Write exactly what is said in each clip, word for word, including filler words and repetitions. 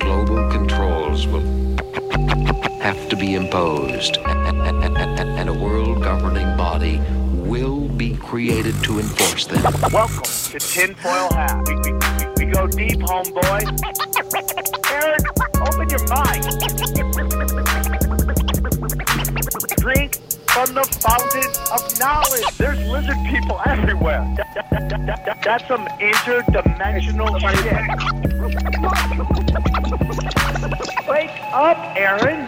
Global controls will have to be imposed, and a world governing body will be created to enforce them. Welcome to Tinfoil Hat. We, we, we, we go deep, homeboy. Aaron, open your mind. Drink from the fountain of knowledge. There's lizard people everywhere. That, that, that, that, that, that's some interdimensional shit. Wake up, Aaron.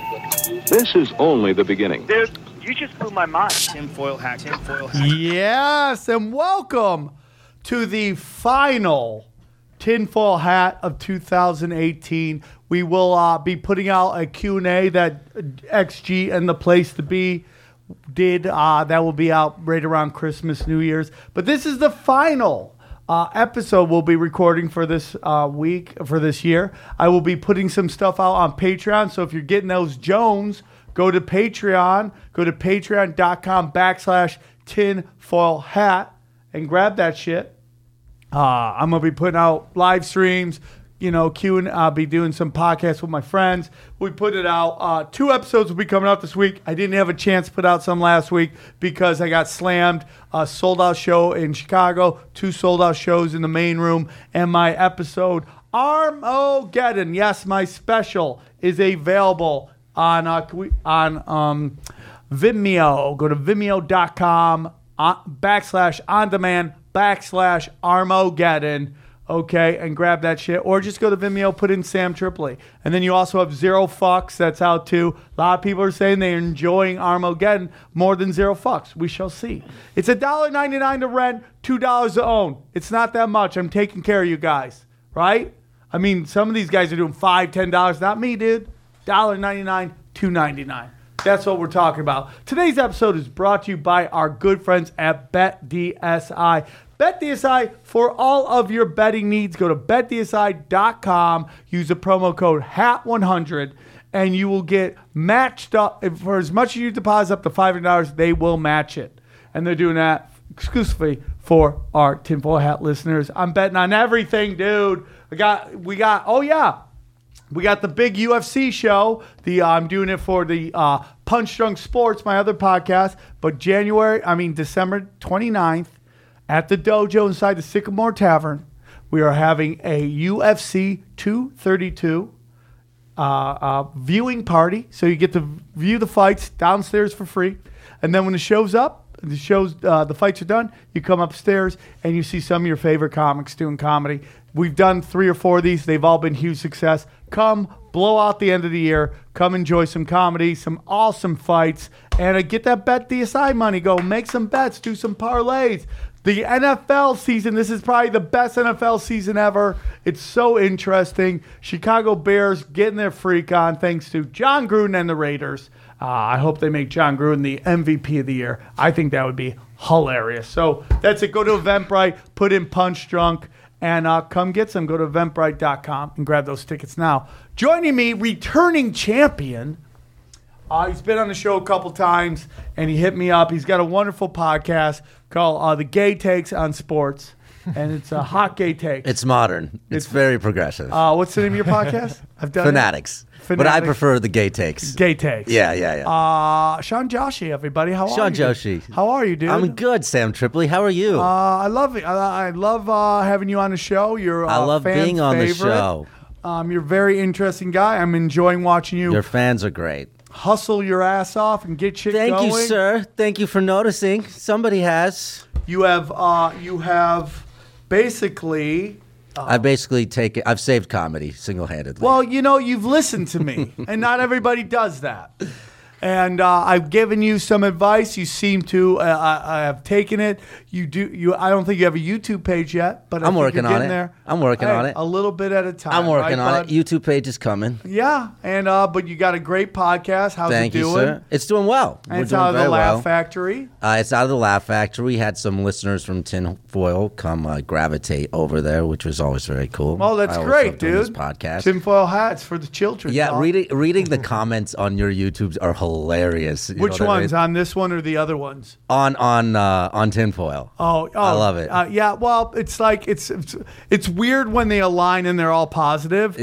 This is only the beginning. Dude, you just blew my mind. Tinfoil hat, tinfoil hat. Yes, and welcome to the final Tinfoil Hat of two thousand eighteen. We will uh, be putting out a Q and A that X G and The Place to Be did. Uh, that will be out right around Christmas, New Year's. But this is the final uh, episode we'll be recording for this uh, week, for this year. I will be putting some stuff out on Patreon. So if you're getting those Jones, go to Patreon. Go to patreon.com backslash tinfoil hat and grab that shit. Uh, I'm going to be putting out live streams, you know, Q and I'll be doing some podcasts with my friends. We put it out. Uh, two episodes will be coming out this week. I didn't have a chance to put out some last week because I got slammed. A sold-out show in Chicago, two sold-out shows in the main room, and my episode, Armageddon. Yes, my special is available on uh, on um, Vimeo. Go to vimeo.com uh, backslash on demand backslash Armageddon. Okay, and grab that shit. Or just go to Vimeo, put in Sam Tripoli. And then you also have Zero Fucks. That's out too. A lot of people are saying they're enjoying Armageddon more than Zero Fucks. We shall see. It's one dollar and ninety-nine cents to rent, two dollars to own. It's not that much. I'm taking care of you guys, right? I mean, some of these guys are doing five dollars, ten dollars. Not me, dude. one dollar and ninety-nine cents, two dollars and ninety-nine cents. That's what we're talking about. Today's episode is brought to you by our good friends at BetDSI. BetDSI, for all of your betting needs, go to bet D S I dot com, use the promo code H A T one hundred, and you will get matched up. For as much as you deposit up to five hundred dollars, they will match it. And they're doing that exclusively for our Tinfoil Hat listeners. I'm betting on everything, dude. I got, we got, oh yeah, we got the big U F C show. The uh, I'm doing it for the uh, Punch Drunk Sports, my other podcast. But January, I mean December twenty-ninth, at the dojo inside the Sycamore Tavern, we are having a U F C two thirty-two uh, uh, viewing party. So you get to view the fights downstairs for free. And then when the show's up, the shows, uh, the fights are done, you come upstairs and you see some of your favorite comics doing comedy. We've done three or four of these. They've all been huge success. Come blow out the end of the year. Come enjoy some comedy, some awesome fights, and uh, get that BetDSI money. Go make some bets, do some parlays. The N F L season, this is probably the best N F L season ever. It's so interesting. Chicago Bears getting their freak on thanks to John Gruden and the Raiders. Uh, I hope they make John Gruden the M V P of the year. I think that would be hilarious. So that's it. Go to Eventbrite, put in Punch Drunk, and uh, come get some. Go to eventbrite dot com and grab those tickets now. Joining me, returning champion. Uh, he's been on the show a couple times, and he hit me up. He's got a wonderful podcast called uh, The Gay Takes on Sports, and it's a uh, hot gay takes. It's modern. It's, it's very progressive. Uh, what's the name of your podcast? I've done Fanatics. Fanatics. But I prefer The Gay Takes. Gay Takes. Yeah, yeah, yeah. Uh, Sean Joshi, everybody. How Sean are you? Sean Joshi. How are you, dude? I'm good, Sam Tripoli. How are you? Uh, I love it. I, I love uh, having you on the show. You're uh, I love being on favorite. the show. Um, you're a very interesting guy. I'm enjoying watching you. Your fans are great. Hustle your ass off and get shit Thank going. you, sir. Thank you for noticing. Somebody has. You have, uh, you have basically. Uh, I basically take it. I've saved comedy single-handedly. Well, you know, you've listened to me, and not everybody does that. And uh, I've given you some advice. You seem to. Uh, I, I have taken it. You do. You. I don't think you have a YouTube page yet, but I I'm think working you're on getting it. There. I'm working Hey, on it. A little bit at a time. I'm working right, on bud? it. YouTube page is coming. Yeah, and uh, but you got a great podcast. How's Thank it doing? you, sir. It's doing well. And We're it's doing out of the very Laugh well. Factory. Uh, it's out of the Laugh Factory. We had some listeners from Tinfoil come uh, gravitate over there, which was always very cool. Oh, that's I always great, love doing dude. This podcast. Tinfoil hats for the children. Yeah, dog. reading reading the comments on your YouTubes are hilarious. You Which know what I ones? mean? On this one or the other ones? On on uh, on Tinfoil. Oh, oh, I love it. Uh, yeah, well, it's like it's, it's it's weird when they align and they're all positive. Yeah.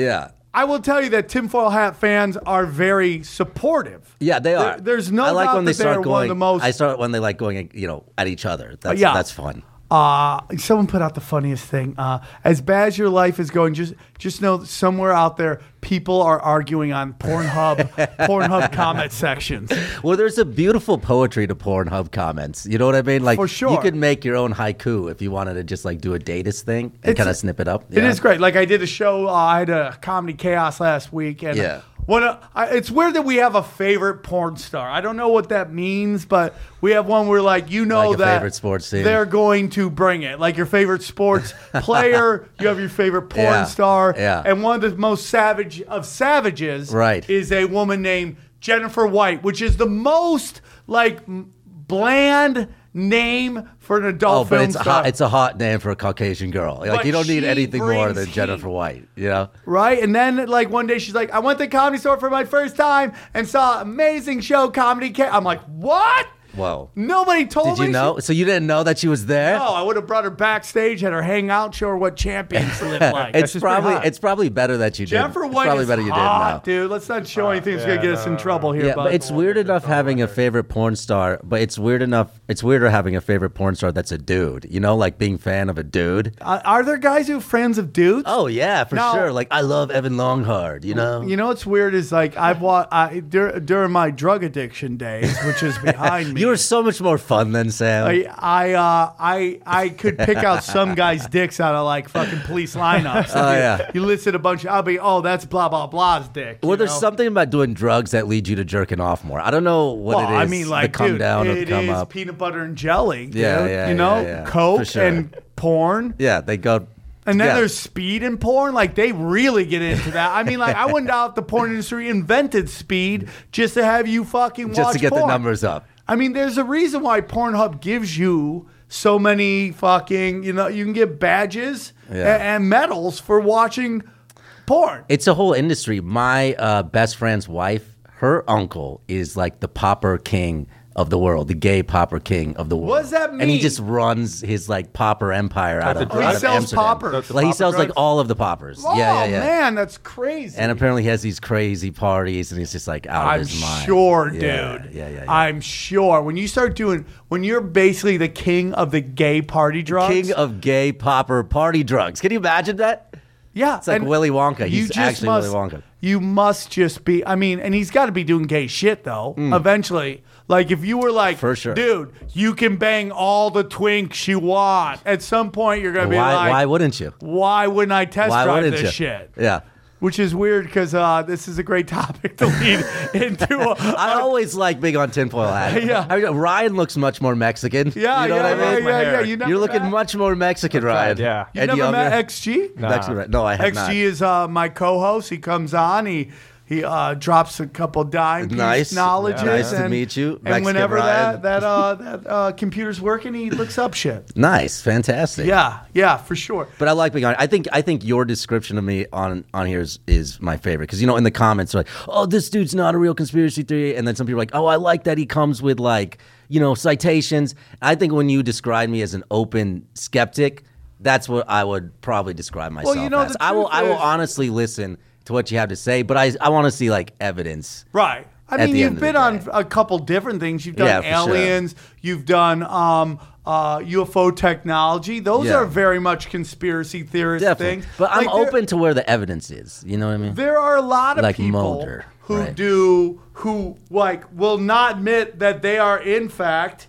I will tell you that tinfoil hat fans are very supportive. Yeah, they are. There- there's no I like doubt when they that they are start one of going. the most- I start when they like going, you know, at each other. That's yeah. that's fun. Uh, someone put out the funniest thing. Uh, as bad as your life is going, just just know that somewhere out there, people are arguing on Pornhub Pornhub comment sections. Well, there's a beautiful poetry to Pornhub comments. You know what I mean? Like, For sure. you could make your own haiku if you wanted to just like do a datist thing and It's- kind of snip it up. It Yeah. is great. Like I did a show. Uh, I had a Comedy Chaos last week, and Yeah. What a, I, it's weird that we have a favorite porn star. I don't know what that means, but we have one where, like, you know Like a that favorite sports team. they're going to bring it. Like your favorite sports player, you have your favorite porn Yeah, star, yeah. and one of the most savage of savages, Right. is a woman named Jennifer White, which is the most like m- bland name for an adult Oh, but film it's a star. hot, it's a hot name for a Caucasian girl. Like But you don't need she anything more brings than heat. Jennifer White. You know? Right? And then, like, one day she's like, I went to the Comedy Store for my first time and saw an amazing show, Comedy Ca-. I'm like, what? Whoa. Nobody told Did me. you know? So you didn't know that she was there? No, I would have brought her backstage, had her hang out, show her what champions live like. That's it's just pretty probably hot. it's probably better that you did. Jennifer It's White probably is better you hot, did now. dude. Let's not show anything that's going to get us in trouble here. Yeah, bud. but it's weird enough having a favorite porn star, but it's weird enough. It's weirder having a favorite porn star that's a dude. You know, like being fan of a dude. Uh, are there guys who are friends of dudes? Oh yeah, for No. sure. Like I love Evan Longhard. You know. You know what's weird is like I've watched I, dur- during my drug addiction days, which is behind me. You were so much more fun than Sam. I I uh, I I could pick out some guys' dicks out of like fucking police lineups. Oh, you, yeah. You listed a bunch. Of, I'll be oh that's blah blah blah's dick. well, you there's know? something about doing drugs that leads you to jerking off more. I don't know what Well, it is. I mean, like, the come dude, down or it the come is up. peanut butter and jelly. Dude, Yeah, yeah, You know, yeah, yeah. coke For sure. and porn. Yeah, they go. And then yeah. there's speed in porn. Like they really get into that. I mean, like I wouldn't doubt the porn industry invented speed just to have you fucking watch just to get porn. the numbers up. I mean, there's a reason why Pornhub gives you so many fucking, you know, you can get badges Yeah. and, and medals for watching porn. It's a whole industry. My uh, best friend's wife, her uncle is like the popper king of the world, the gay popper king of the world. What does that And he mean? just runs his like popper empire out of, the Oh, he out of sells Amsterdam. poppers. Like he Popper sells like drugs? all of the poppers. Oh, yeah, yeah, yeah. man, that's crazy. And apparently he has these crazy parties, and he's just like out I'm of his mind. sure, dude. Yeah, yeah, yeah. yeah. I'm sure. When you start doing, when you're basically the king of the gay party drugs. King of gay popper party drugs. Can you imagine that? Yeah. It's like and Willy Wonka. you He's just actually must, Willy Wonka. You must just be, I mean, and he's got to be doing gay shit, though, eventually. Like, if you were like, Mm. For sure. dude, you can bang all the twinks you want, at some point you're going to be Why? like, why wouldn't you? why wouldn't I test Why drive wouldn't this you? shit? Yeah. Which is weird because uh, this is a great topic to lead into. A, I always like being on tinfoil hat. Yeah. I mean, Ryan looks much more Mexican. yeah, you know yeah, what I yeah, mean? yeah, yeah. hair. You never You're looking met, much more Mexican, Ryan. yeah. You And never younger. met X G? Mexican, right? No, I have X G not. is uh, my co-host. He comes on. He he uh, drops a couple dime piece Nice. knowledges. Yeah. Nice to and, meet you, And Mexican whenever Ryan. that that uh, that uh, computer's working, he looks up shit. Nice, fantastic. Yeah, yeah, for sure. But I like being on. I think I think your description of me on on here is, is my favorite because you know in the comments they're like, oh, this dude's not a real conspiracy theory, and then some people are like, oh, I like that he comes with like you know citations. I think when you describe me as an open skeptic, that's what I would probably describe myself you know, as. the I will truth I will is- honestly listen to what you have to say, but I I want to see like evidence. Right. I At mean, the you've end of the been on day. a couple different things. You've done Yeah, for sure. aliens. You've done um, uh, U F O technology. Those Yeah. are very much conspiracy theorist Definitely. things. But I'm Like, there- open to where the evidence is. You know what I mean? There are a lot of Like people Mulder, who right. do who like will not admit that they are in fact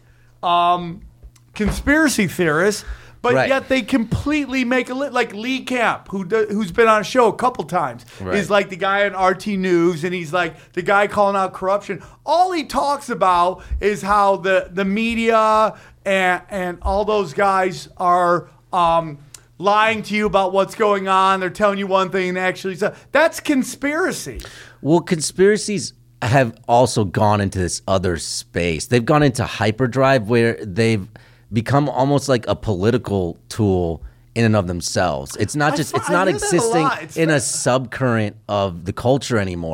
um, conspiracy theorists, but Right. yet they completely make a li- like Lee Camp, who do, who's been on a show a couple times, Right. is like the guy on R T News, and he's like the guy calling out corruption. All he talks about is how the the media and and all those guys are. Um, lying to you about what's going on. They're telling you one thing and actually so that's conspiracy. Well, conspiracies have also gone into this other space. They've gone into hyperdrive where they've become almost like a political tool in and of themselves. It's not I just fi- it's I not hear that a existing lot. It's in very- a subcurrent of the culture anymore.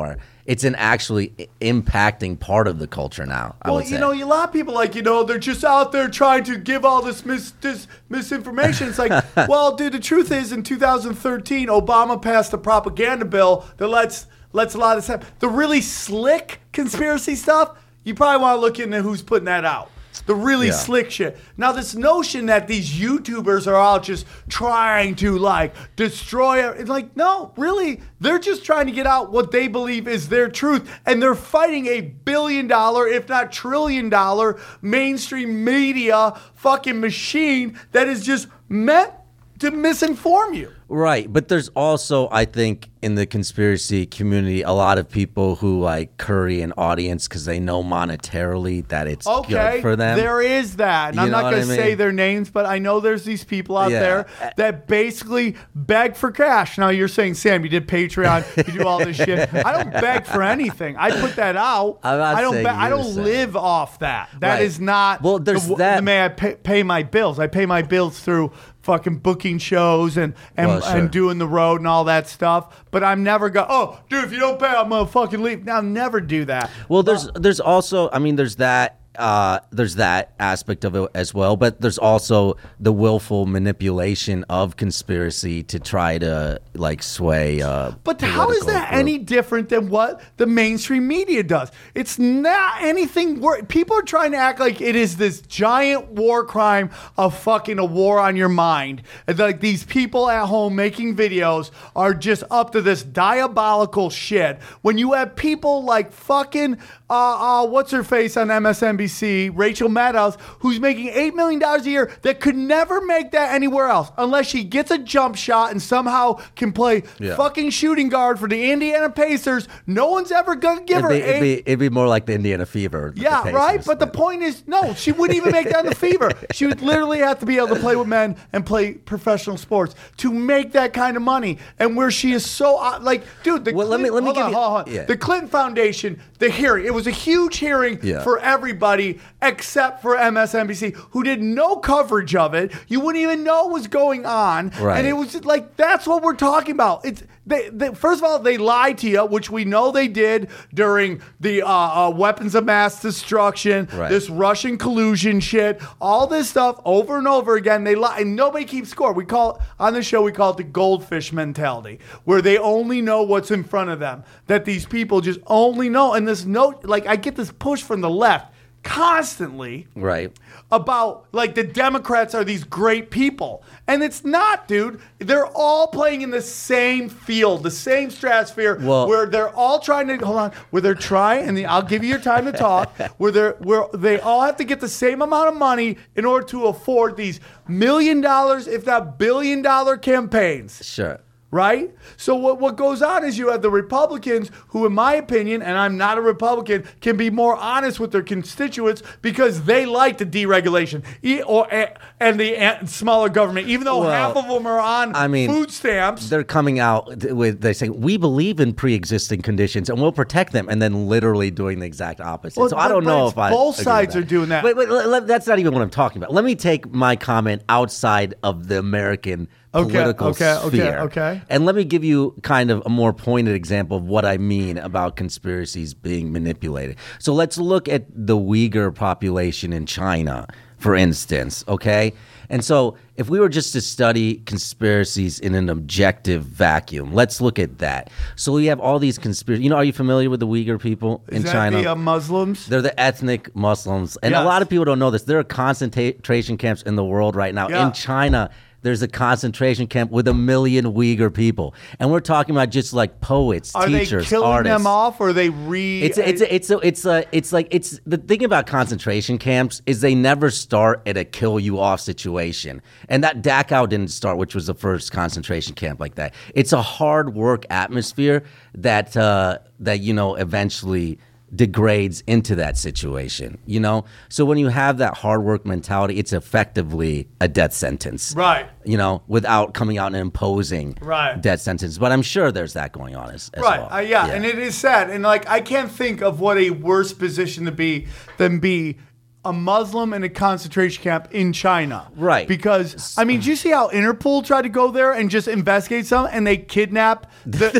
it's an actually i- impacting part of the culture now. I Well, would say. you know, a lot of people like, you know, they're just out there trying to give all this, mis- this misinformation. It's like, well, dude, the truth is in two thousand thirteen, Obama passed a propaganda bill that lets lets a lot of stuff. The really slick conspiracy stuff, you probably want to look into who's putting that out. The really Yeah. slick shit. Now, this notion that these YouTubers are all just trying to like destroy it, it's like, no, really, they're just trying to get out what they believe is their truth, and they're fighting a billion dollar, if not trillion dollar, mainstream media fucking machine that is just meant to misinform you. Right, but there's also, I think, in the conspiracy community, a lot of people who like curry an audience because they know monetarily that it's Okay, good for them. there is that. And You I'm know not what going I to say mean? their names, but I know there's these people out Yeah. there that basically beg for cash. Now, you're saying, Sam, you did Patreon, you do all this shit. I don't beg for anything. I put that out. I'm not I don't saying be- I you're don't saying. live off that. That Right. is not Well, there's the, w- that- the way I pay, pay my bills. I pay my bills through fucking booking shows and and, Well, sure. and doing the road and all that stuff. But I'm never go, oh, dude, if you don't pay, I'm going to fucking leave. I'll never do that. Well, there's there's also, I mean, there's that uh, there's that aspect of it as well, but there's also the willful manipulation of conspiracy to try to like sway. Uh, But how is political that group. any different than what the mainstream media does? It's not anything worse. People are trying to act like it is this giant war crime of fucking a war on your mind. And like these people at home making videos are just up to this diabolical shit. When you have people like fucking, uh, uh, what's her face on M S N B C, Rachel Maddow, who's making eight million dollars a year that could never make that anywhere else unless she gets a jump shot and somehow can play Yeah. fucking shooting guard for the Indiana Pacers. No one's ever gonna give It'd her be, it'd, eight. be, it'd be more like the Indiana Fever. with the Yeah, Pacers, right. But the point is, no, she wouldn't even make that in the Fever. She would literally have to be able to play with men and play professional sports to make that kind of money. And where she is so uh, like, dude, the Well, let me- Clinton- let me hold give on, you- hold on. yeah. The Clinton Foundation, the hearing, it was a huge hearing Yeah. for everybody except for M S N B C, who did no coverage of it. You wouldn't even know what was going on, Right. and it was just like that's what we're talking about. It's they, they, first of all, they lied to you, which we know they did during the uh, uh, weapons of mass destruction, Right. this Russian collusion shit, all this stuff over and over again. They lie, and nobody keeps score. We call it, on the show we call it the goldfish mentality, where they only know what's in front of them. That these people just only know, and this note, like I get this push from the left constantly Right. about like the Democrats are these great people. And it's not, dude. They're all playing in the same field, the same stratosphere, Well- where they're all trying to hold on, where they're trying, and the, I'll give you your time to talk, where they're where they all have to get the same amount of money in order to afford these million dollars, if not billion dollar campaigns. Sure. Right? So what, what goes on is you have the Republicans who, in my opinion, and I'm not a Republican, can be more honest with their constituents because they like the deregulation e- or and the and smaller government, even though Well, half of them are on I mean, food stamps. They're coming out with, they say, we believe in pre-existing conditions and we'll protect them, and then literally doing the exact opposite. Well, so I but- don't but know it's if I both agree with sides that. are doing that. Wait, wait, let- let- that's not even what I'm talking about. Let me take my comment outside of the American Okay, political okay, okay, sphere. okay. And let me give you kind of a more pointed example of what I mean about conspiracies being manipulated. So let's look at the Uyghur population in China, for instance, okay? And so if we were just to study conspiracies in an objective vacuum, let's look at that. So we have all these conspiracies. You know, are you familiar with the Uyghur people in Is that China? the uh, Muslims? They're the ethnic Muslims. And Yes. a lot of people don't know this. There are concentration camps in the world right now. Yeah. In China, there's a concentration camp with a million Uyghur people. And we're talking about just like poets, Are teachers, they killing artists. them off, or are they re? It's a, it's a, it's a, it's a, it's like it's the thing about concentration camps is they never start at a kill you off situation, and that Dachau didn't start, which was the first concentration camp like that. It's a hard work atmosphere that uh, that you know eventually degrades into that situation, you know? So when you have that hard work mentality, it's effectively a death sentence. Right. You know, without coming out and imposing Right. death sentence. But I'm sure there's that going on as, as Right. well. Uh, yeah. and it is sad. And like I can't think of what a worse position to be than be a Muslim in a concentration camp in China. Right. Because, I mean, did you see how Interpol tried to go there and just investigate something and they kidnap the, the,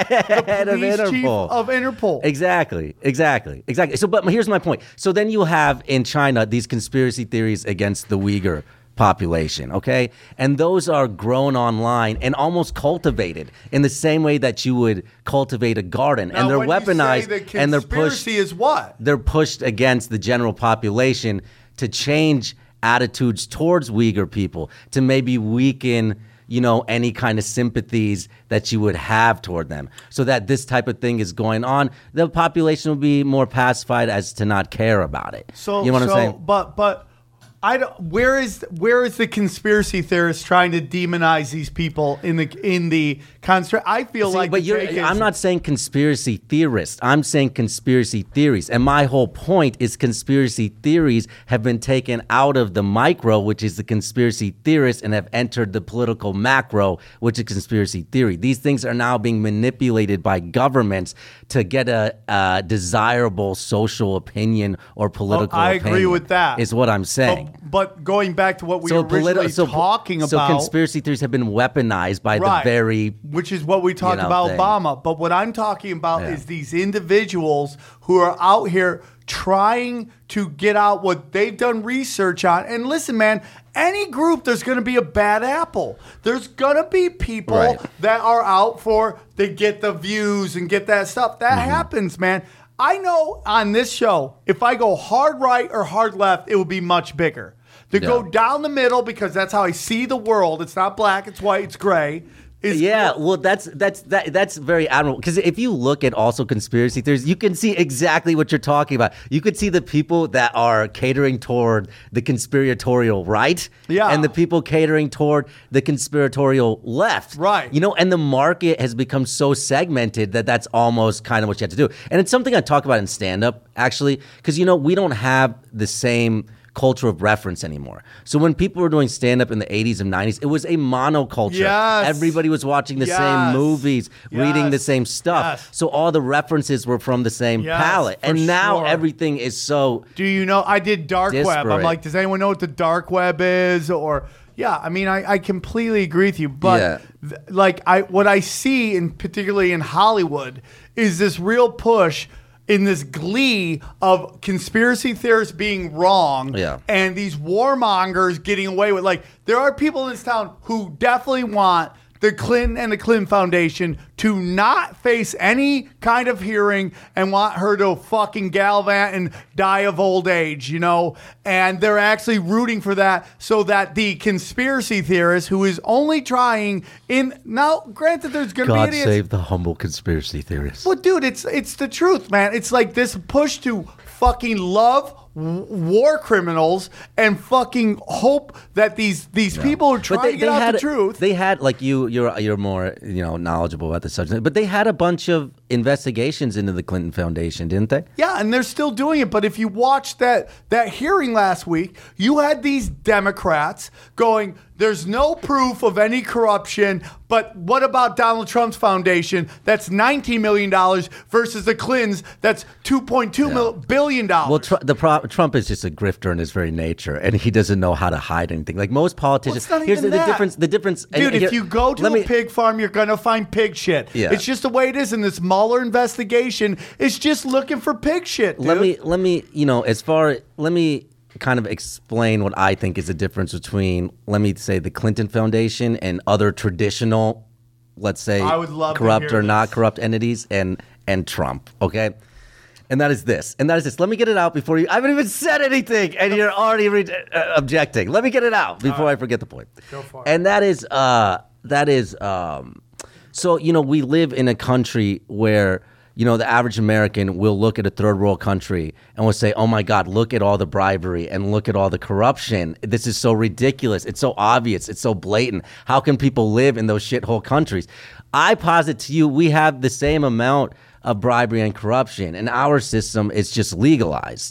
the police of chief Interpol. of Interpol? Exactly, exactly, exactly. So, but here's my point. So then you have in China these conspiracy theories against the Uyghur population, okay? And those are grown online and almost cultivated in the same way that you would cultivate a garden. Now, and they're when you weaponized say the and they're pushed. conspiracy is what? They're pushed against the general population to change attitudes towards Uyghur people, to maybe weaken, you know, any kind of sympathies that you would have toward them, so that this type of thing is going on. The population will be more pacified as to not care about it. So, you know what so, I'm saying? But, but. I don't, where is where is the conspiracy theorist trying to demonize these people in the in the construct? I feel See, like, but the you're, take is- I'm not saying conspiracy theorists. I'm saying conspiracy theories, and my whole point is conspiracy theories have been taken out of the micro, which is the conspiracy theorist, and have entered the political macro, which is conspiracy theory. These things are now being manipulated by governments to get a, a desirable social opinion or political. Oh, I agree opinion, with that. Is what I'm saying. But, but going back to what we were politi- originally so- talking so about, conspiracy theories have been weaponized by right, the very which is what we talked you know, about thing. Obama. But what I'm talking about Yeah. is these individuals who are out here trying to get out what they've done research on. And listen, man, any group, there's going to be a bad apple. There's going to be people Right. that are out for, they get the views and get that stuff. That Mm-hmm. happens, man. I know on this show, if I go hard right or hard left, it will be much bigger. To Yeah. go down the middle, because that's how I see the world. It's not black, it's white, it's gray. Is Yeah, well, that's that's that that's very admirable, because if you look at also conspiracy theories, you can see exactly what you're talking about. You could see the people that are catering toward the conspiratorial right, Yeah. and the people catering toward the conspiratorial left, Right. You know, and the market has become so segmented that that's almost kind of what you have to do. And it's something I talk about in stand-up, actually, because you know we don't have the same culture of reference anymore. So when people were doing stand-up in the eighties and nineties, it was a monoculture. Yes. Everybody was watching the Yes. same movies, reading the Yes. same stuff. Yes. So all the references were from the same Yes, palette. for And now sure. everything is so Do you know? I did dark web. I'm Disparate. like, does anyone know what the dark web is? Or yeah, I mean, I, I completely agree with you. But Yeah. th- like, I what I see, in particularly in Hollywood, is this real push in this glee of conspiracy theorists being wrong, Yeah. and these warmongers getting away with. Like, there are people in this town who definitely want the Clinton and the Clinton Foundation to not face any kind of hearing and want her to fucking gallivant and die of old age, you know? And they're actually rooting for that so that the conspiracy theorist who is only trying in now, granted, there's going to be God idiots. save the humble conspiracy theorists. Well, dude, it's it's the truth, man. It's like this push to fucking love w- war criminals and fucking hope that these these people are trying to get out had the truth. They had like you. You're you're more you know knowledgeable about the subject, but they had a bunch of investigations into the Clinton Foundation, didn't they? Yeah, and they're still doing it. But if you watched that that hearing last week, you had these Democrats going, there's no proof of any corruption, but what about Donald Trump's foundation? That's nineteen million dollars versus the Clintons, that's two point two mil- billion dollars. Well, tr- the pro- Trump is just a grifter in his very nature, and he doesn't know how to hide anything. Like most politicians, Well, it's not here's even the, the that. difference. The difference, and Dude, if here- you go to let a me- pig farm, you're going to find pig shit. Yeah. It's just the way it is in this Mueller investigation. It's just looking for pig shit, dude. let me let me you know as far let me kind of explain what I think is the difference between, let me say, the Clinton Foundation and other traditional, let's say, I would love to corrupt hear or not this. corrupt entities, and and Trump. Okay. And that is this. And that is this. Let me get it out before you. I haven't even said anything, and you're already re- uh, objecting. Let me get it out before I forget the point. Go for it. And that is, uh, that is, um, so you know, we live in a country where you know the average American will look at a third world country and will say, "Oh my God, look at all the bribery and look at all the corruption. This is so ridiculous. It's so obvious. It's so blatant. How can people live in those shithole countries?" I posit to you, we have the same amount of bribery and corruption, and our system is just legalized.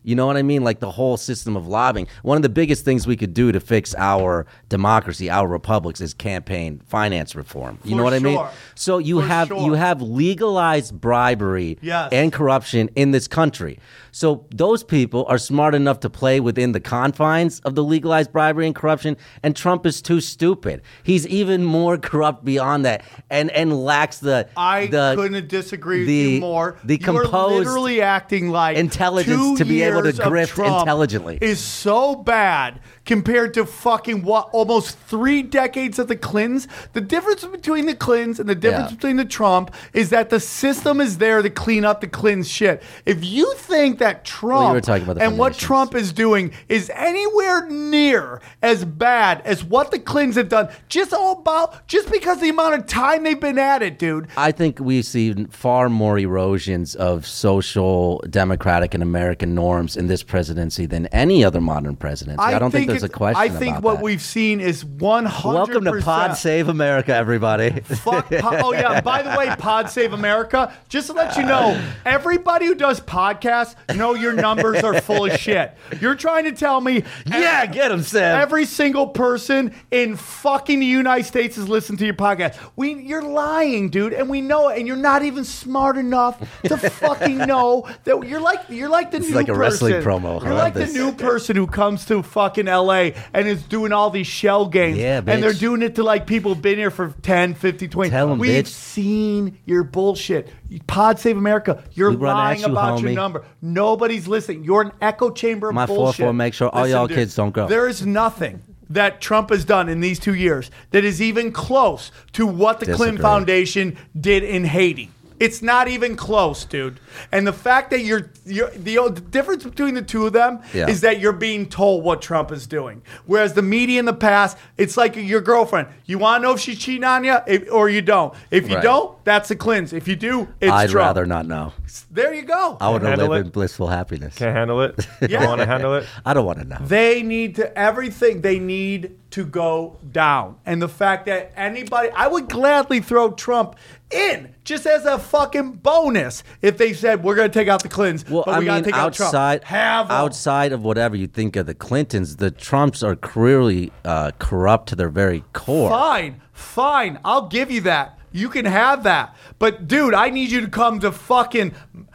You know what I mean? Like the whole system of lobbying. One of the biggest things we could do to fix our democracy, our republics, is campaign finance reform. You For know what I mean? sure. So you For have sure. you have legalized bribery Yes. and corruption in this country. So those people are smart enough to play within the confines of the legalized bribery and corruption, and Trump is too stupid. He's even more corrupt beyond that, and and lacks the I the, couldn't disagree with the- you more. the You're composed literally acting like intelligence two to be able to years of grift Trump intelligently. is so bad compared to fucking what almost three decades of the Clintons. The difference between the Clintons and the difference Yeah. between the Trump is that the system is there to clean up the Clintons shit. If you think that Trump were talking about the and what foundations. Trump is doing is anywhere near as bad as what the Clintons have done, just all about just because the amount of time they've been at it, dude. I think we see far more erosions of social, democratic, and American norms in this presidency than any other modern presidency. I, don't think, there's a it's- question I think about what that. we've seen is one hundred percent. Welcome to Pod Save America, everybody. Fuck. Po- oh yeah. By the way, Pod Save America. Just to let you know, everybody who does podcasts know your numbers are full of shit. You're trying to tell me, Yeah, get 'em, Sam. Every single person in fucking the United States is listening to your podcast. We, you're lying, dude, and we know it. And you're not even smart enough to fucking know that you're like you're like the This new is like a person. wrestling promo. I You're love like this. the new person who comes to fucking L A and is doing all these shell games. Yeah, And they're bitch. doing it to like people who've been here for ten, fifty, twenty. Tell 'em, We've bitch. seen your bullshit. Pod Save America. You're We run at lying you, about your homie. number. Nobody's listening. You're an echo chamber of My bullshit. four four, make sure all y'all kids don't go. There is nothing that Trump has done in these two years that is even close to what the Clinton Disagree. Foundation did in Haiti. It's not even close, dude. And the fact that you're, you're the, the difference between the two of them Yeah. is that you're being told what Trump is doing. Whereas the media in the past, it's like your girlfriend. You want to know if she's cheating on you if, or you don't. If you Right. don't, that's the Clintons. If you do, it's I'd Trump. rather not know. There you go. I want to Handle live it. in blissful happiness. Can't handle it. Yeah. Don't want to handle it. I don't want to know. They need to, everything they need to go down. And the fact that anybody, I would gladly throw Trump in just as a fucking bonus if they said, we're going to take out the Clintons, Well, but I we got to mean, take out Trump. outside Have 'em. outside of whatever you think of the Clintons, the Trumps are clearly uh, corrupt to their very core. Fine, fine. I'll give you that. You can have that. But, dude, I need you to come to fucking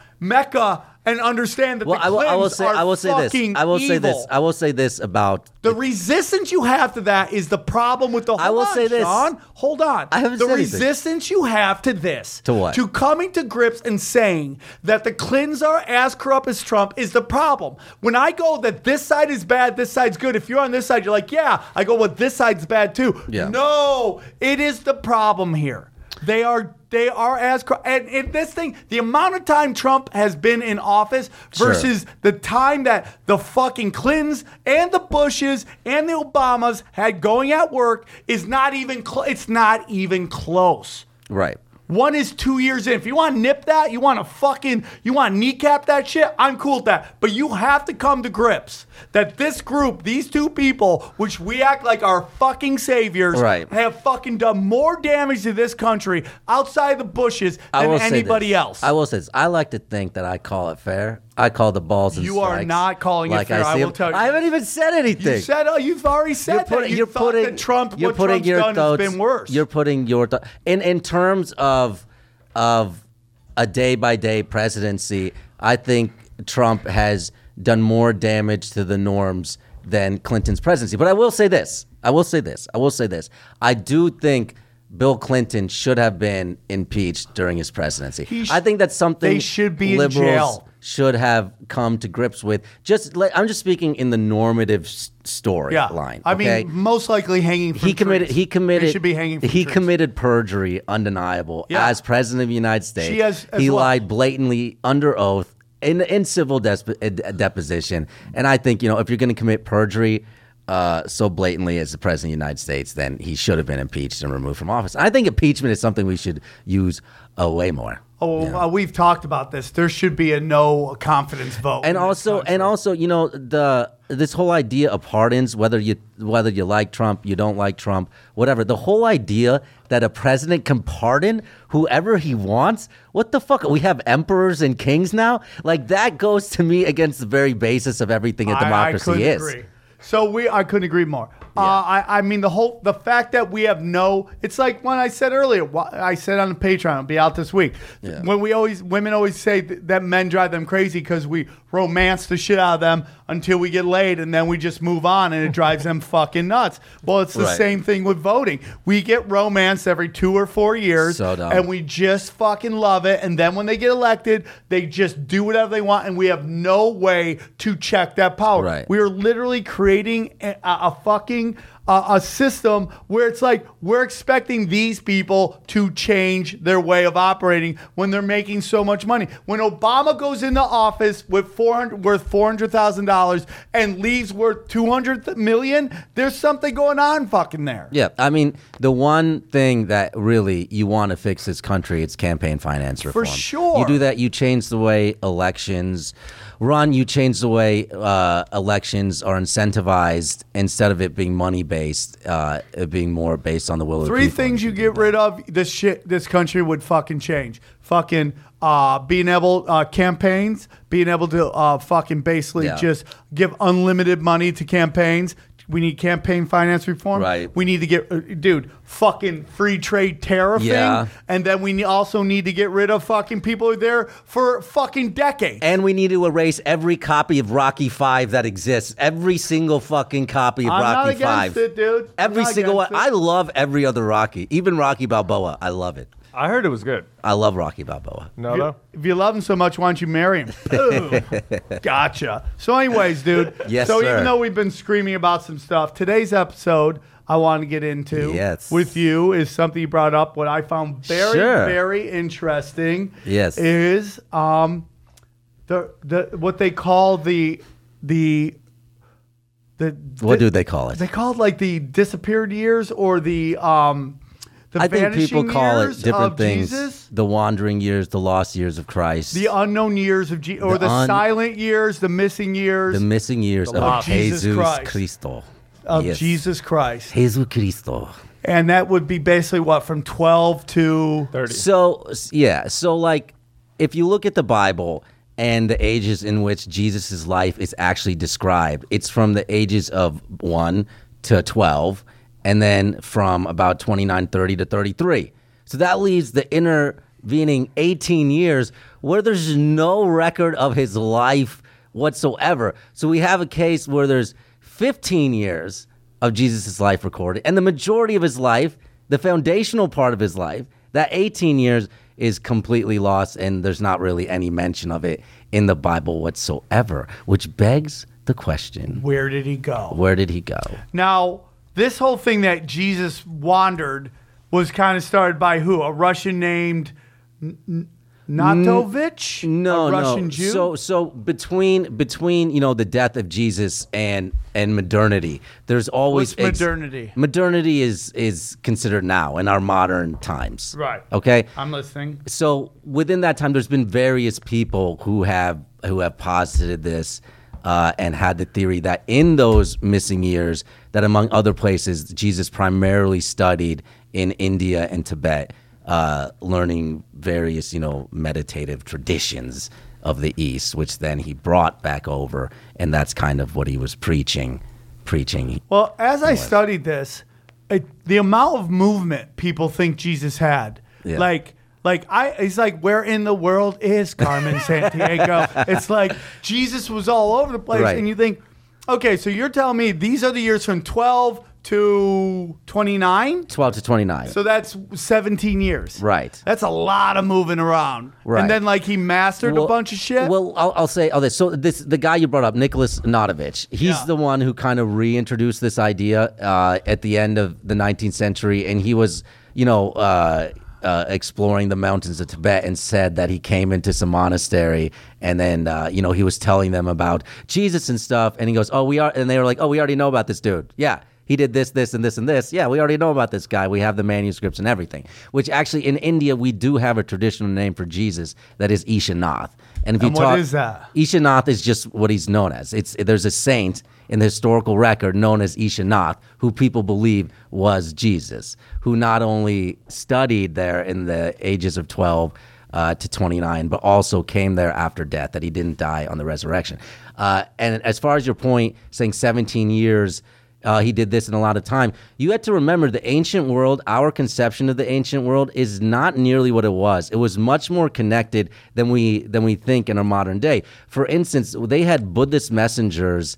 Mecca and understand that Well, the I will, Clintons I will say, are I will say this. fucking I will say this. evil. I will say this about The resistance you have to that is the problem with the. Hold I will on, say this. Sean. Hold on. I haven't the said anything. resistance you have to this. To what? To coming to grips and saying that the Clintons are as corrupt as Trump is the problem. When I go that this side is bad, this side's good. If you're on this side, you're like, yeah. I go, well, this side's bad too. Yeah. No, it is the problem here. They are. They are as cor- and in this thing, the amount of time Trump has been in office Sure. versus the time that the fucking Clintons and the Bushes and the Obamas had going at work is not even. Cl- it's not even close. right. One is two years in. If you want to nip that, you want to fucking, you want to kneecap that shit, I'm cool with that. But you have to come to grips that this group, these two people, which we act like are fucking saviors, Right. have fucking done more damage to this country outside the Bushes I than will say anybody this. else. I will say this. I like to think that I call it fair. I call the balls and You are strikes not calling it like fair, I see will them. tell you. I haven't even said anything. You said, oh, you've already said You're putting, that. You you're thought putting, that Trump, you're what putting Trump's your done thoughts, has been worse. You're putting your th- in in terms of of a day by day presidency. I think Trump has done more damage to the norms than Clinton's presidency. But I will say this. I will say this. I will say this. I do think Bill Clinton should have been impeached during his presidency. He sh- I think that's something they should be in liberals jail. should have come to grips with. Just like, I'm just speaking in the normative s- story yeah. line. I okay? mean, most likely hanging from he committed. trees. He committed. They should be hanging from He trees. committed perjury, undeniable, Yeah. as president of the United States. She has as he well. lied blatantly under oath in in civil desp- uh, deposition. And I think, you know, if you're going to commit perjury, uh, so blatantly as the president of the United States, then he should have been impeached and removed from office. I think impeachment is something we should use uh, way more. Oh, Yeah. uh, we've talked about this. There should be a no confidence vote. And in this also, country. and also, you know, the this whole idea of pardons, whether you whether you like Trump, you don't like Trump, whatever. The whole idea that a president can pardon whoever he wants. What the fuck? We have emperors and kings now. Like that goes to me against the very basis of everything a democracy I, I couldn't is. Agree. So we, I couldn't agree more. Uh, I, I mean, the whole, the fact that we have no, it's like when I said earlier, wh- I said on the Patreon, it'll be out this week. Yeah. When we always, women always say th- that men drive them crazy because we romance the shit out of them until we get laid and then we just move on and it drives them fucking nuts. Well, it's the Right. same thing with voting. We get romanced every two or four years So dumb. and we just fucking love it. And then when they get elected, they just do whatever they want and we have no way to check that power. Right. We are literally creating a, a fucking uh, a system where it's like we're expecting these people to change their way of operating when they're making so much money. When Obama goes into office with four hundred worth four hundred thousand dollars and leaves worth two hundred million, there's something going on fucking there. Yeah, I mean, the one thing that really you want to fix this country, it's campaign finance reform. sure. You do that, you change the way elections run, you change the way uh, elections are incentivized instead of it being money-based, uh, it being more based on the will of the Three people. things you get rid of, this shit, this country would fucking change. Fucking uh, being able, uh, campaigns, being able to uh, fucking basically Yeah. just give unlimited money to campaigns. We need campaign finance reform. Right. We need to get, uh, dude, fucking free trade tariffing. Yeah. And then we ne- also need to get rid of fucking people who are there for fucking decades. And we need to erase every copy of Rocky Five that exists. Every single fucking copy of I'm not Rocky against Five. it, dude. I'm Every not single one. against I it. love every other Rocky. Even Rocky Balboa. I love it. I heard it was good. I love Rocky Balboa. No, If you- no. If you love him so much, why don't you marry him? Boom. Gotcha. So, anyways, dude. Yes, So, sir. even though we've been screaming about some stuff, today's episode I want to get into Yes. with you is something you brought up. What I found very, Sure. very interesting. Yes. Is um the the what they call the the the What the- do they call it? They call it like the disappeared years or the um. The I think people vanishing call it years different of things. Jesus? The wandering years, the lost years of Christ, The unknown years of Jesus, or The the, un- silent years, the missing years the missing years of of Jesus Jesus Christ. Cristo. of Yes. Jesus Christ. Jesus Cristo. And that would be basically what, from twelve to. thirty. So s- yeah, so like if you look at the Bible and the ages in which Jesus' life is actually described, it's from the ages of one to twelve, and then from about twenty-nine, thirty to thirty-three. So that leaves the intervening eighteen years where there's no record of his life whatsoever. So we have a case where there's fifteen years of Jesus' life recorded, and the majority of his life, the foundational part of his life, that eighteen years is completely lost, and there's not really any mention of it in the Bible whatsoever, which begs the question, Where did he go? where did he go? Now, this whole thing that Jesus wandered was kind of started by who? A Russian named N- N- Natovich? No, a Russian no. Jew? So, so between between you know the death of Jesus and and modernity, there's always What's modernity? modernity is is considered now in our modern times. Right. Okay. I'm listening. So within that time, there's been various people who have who have posited this uh, and had the theory that in those missing years, that among other places, Jesus primarily studied in India and Tibet, uh, learning various, you know, meditative traditions of the East, which then he brought back over, and that's kind of what he was preaching, preaching. Well, as I studied this, it, the amount of movement people think Jesus had, Yeah. like, like I, it's like, where in the world is Carmen Sandiego? It's like Jesus was all over the place, Right. and you think, okay, so you're telling me these are the years from twelve to twenty-nine? twelve to twenty-nine. So that's seventeen years. Right. That's a lot of moving around. Right. And then, like, he mastered a Well- bunch of shit. Well, I'll, I'll say all this. So this the guy you brought up, Nicholas Notovich, he's Yeah. the one who kind of reintroduced this idea uh, at the end of the nineteenth century, and he was, you know, uh, uh, exploring the mountains of Tibet and said that he came into some monastery and then uh, you know he was telling them about Jesus and stuff, and he goes, oh we are, and they were like, oh we already know about this dude. Yeah, he did this, this, and this, and this. Yeah, we already know about this guy. We have the manuscripts and everything. Which actually in India we do have a traditional name for Jesus that is Ishanath. And if you And talk, what is that? Ishanath is just what he's known as. It's there's a saint in the historical record known as Ishanath, who people believe was Jesus, who not only studied there in the ages of twelve uh, to twenty-nine, but also came there after death, that he didn't die on the resurrection. Uh, and as far as your point, saying seventeen years, uh, he did this in a lot of time, you have to remember the ancient world, our conception of the ancient world is not nearly what it was. It was much more connected than we than we think in our modern day. For instance, they had Buddhist messengers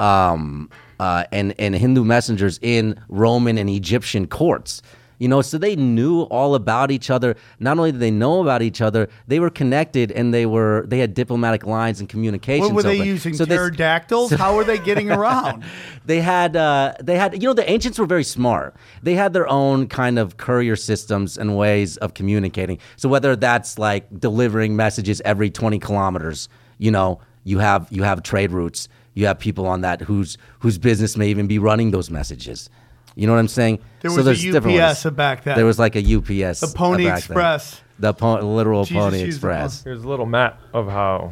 um, uh, and, and Hindu messengers in Roman and Egyptian courts. You know, so they knew all about each other. Not only did they know about each other, they were connected, and they were they had diplomatic lines and communications. What were they open. using? So this- Pterodactyls? How were they getting around? They had, uh, they had, you know, the ancients were very smart. They had their own kind of courier systems and ways of communicating. So whether that's like delivering messages every twenty kilometers, you know, you have you have trade routes. You have people on that whose whose business may even be running those messages. You know what I'm saying? There So was there's a different U P S ways. back then. There was like a U P S. The Pony back then. Express. The po- literal Jesus Pony used the Express. Here's a little map of how.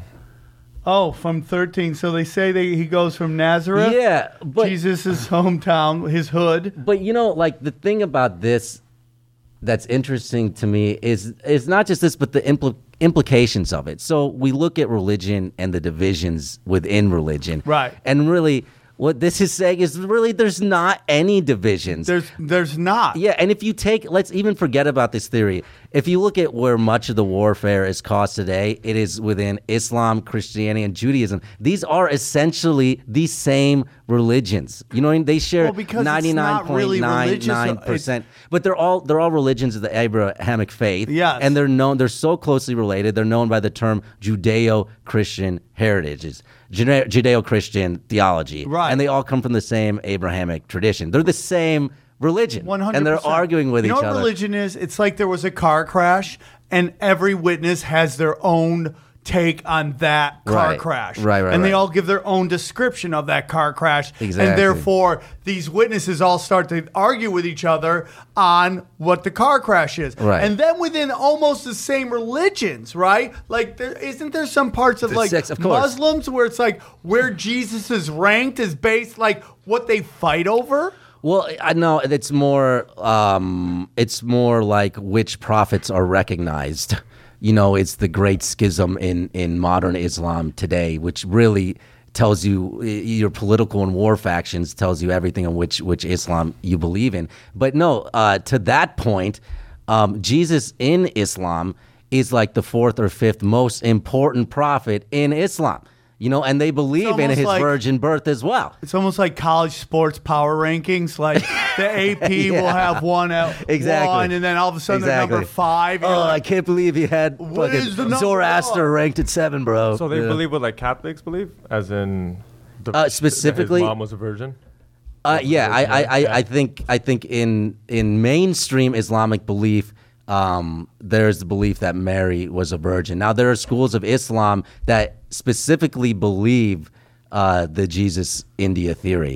Oh, from thirteen. So they say they, he goes from Nazareth. Yeah, but Jesus' hometown, his hood. But you know, like the thing about this that's interesting to me is is not just this, but the impl- implications of it. So we look at religion and the divisions within religion, Right. And really, what this is saying is really there's not any divisions. There's there's not. Yeah, and if you take, let's even forget about this theory. If you look at where much of the warfare is caused today, it is within Islam, Christianity, and Judaism. These are essentially the same religions. You know what I mean? They share Well, because it's ninety-nine not point really nine religious, nine percent. But they're all they're all religions of the Abrahamic faith. Yes. And they're known, they're so closely related. They're known by the term Judeo-Christian heritages. Jude- Judeo-Christian theology. Right. And they all come from the same Abrahamic tradition. They're the same religion. one hundred And percent. they're arguing with you know each what other. religion is? It's like there was a car crash, and every witness has their own take on that car Right. crash. Right, right, And they right. all give their own description of that car crash. Exactly. And therefore, these witnesses all start to argue with each other on what the car crash is. Right. And then within almost the same religions, right? Like, there, isn't there some parts of The like six, of course. Muslims where it's like where Jesus is ranked is based like what they fight over? Well, I know it's more. Um, it's more like which prophets are recognized. You know, it's the great schism in, in modern Islam today, which really tells you your political and war factions, tells you everything on which which Islam you believe in. But no, uh, to that point, um, Jesus in Islam is like the fourth or fifth most important prophet in Islam. You know, and they believe in almost his like- virgin birth as well. It's almost like college sports power rankings. Like the A P will Yeah. have one at Exactly. one, and then all of a sudden they're number Exactly. five. You're Oh, I like, can't believe he had What fucking is the number Zoroaster one? ranked at seven, bro. So they Yeah. believe what like Catholics believe, as in the, Uh, specifically- that his mom was a virgin. Uh, yeah, I, I, I, Yeah. I think I think in in mainstream Islamic belief, um, there's the belief that Mary was a virgin. Now there are schools of Islam that specifically believe uh, the Jesus India theory.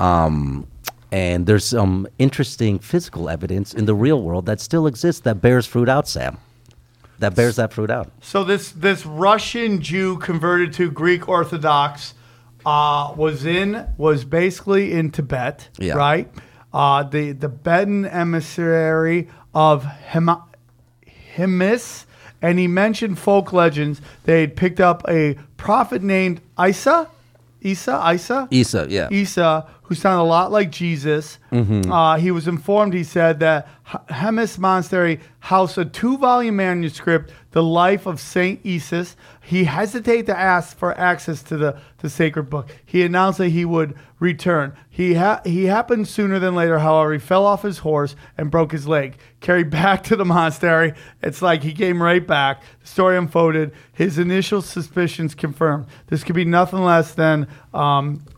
Um, and there's some interesting physical evidence in the real world that still exists that bears fruit out, Sam. That bears that fruit out. so this this Russian Jew converted to Greek Orthodox uh, was in was basically in Tibet, Yeah. right? Uh, the the Tibetan emissary of Hema, Hemis, and he mentioned folk legends. They had picked up a prophet named Isa, Isa, Isa, Isa, yeah. Isa, who sounded a lot like Jesus. Uh, he was informed, he said, that H- Hemis Monastery housed a two-volume manuscript, The Life of Saint Isis. He hesitated to ask for access to the, the sacred book. He announced that he would return. He ha- he happened sooner than later, however. He fell off his horse and broke his leg. Carried back to the monastery. It's like he came right back. The story unfolded. His initial suspicions confirmed. This could be nothing less than um,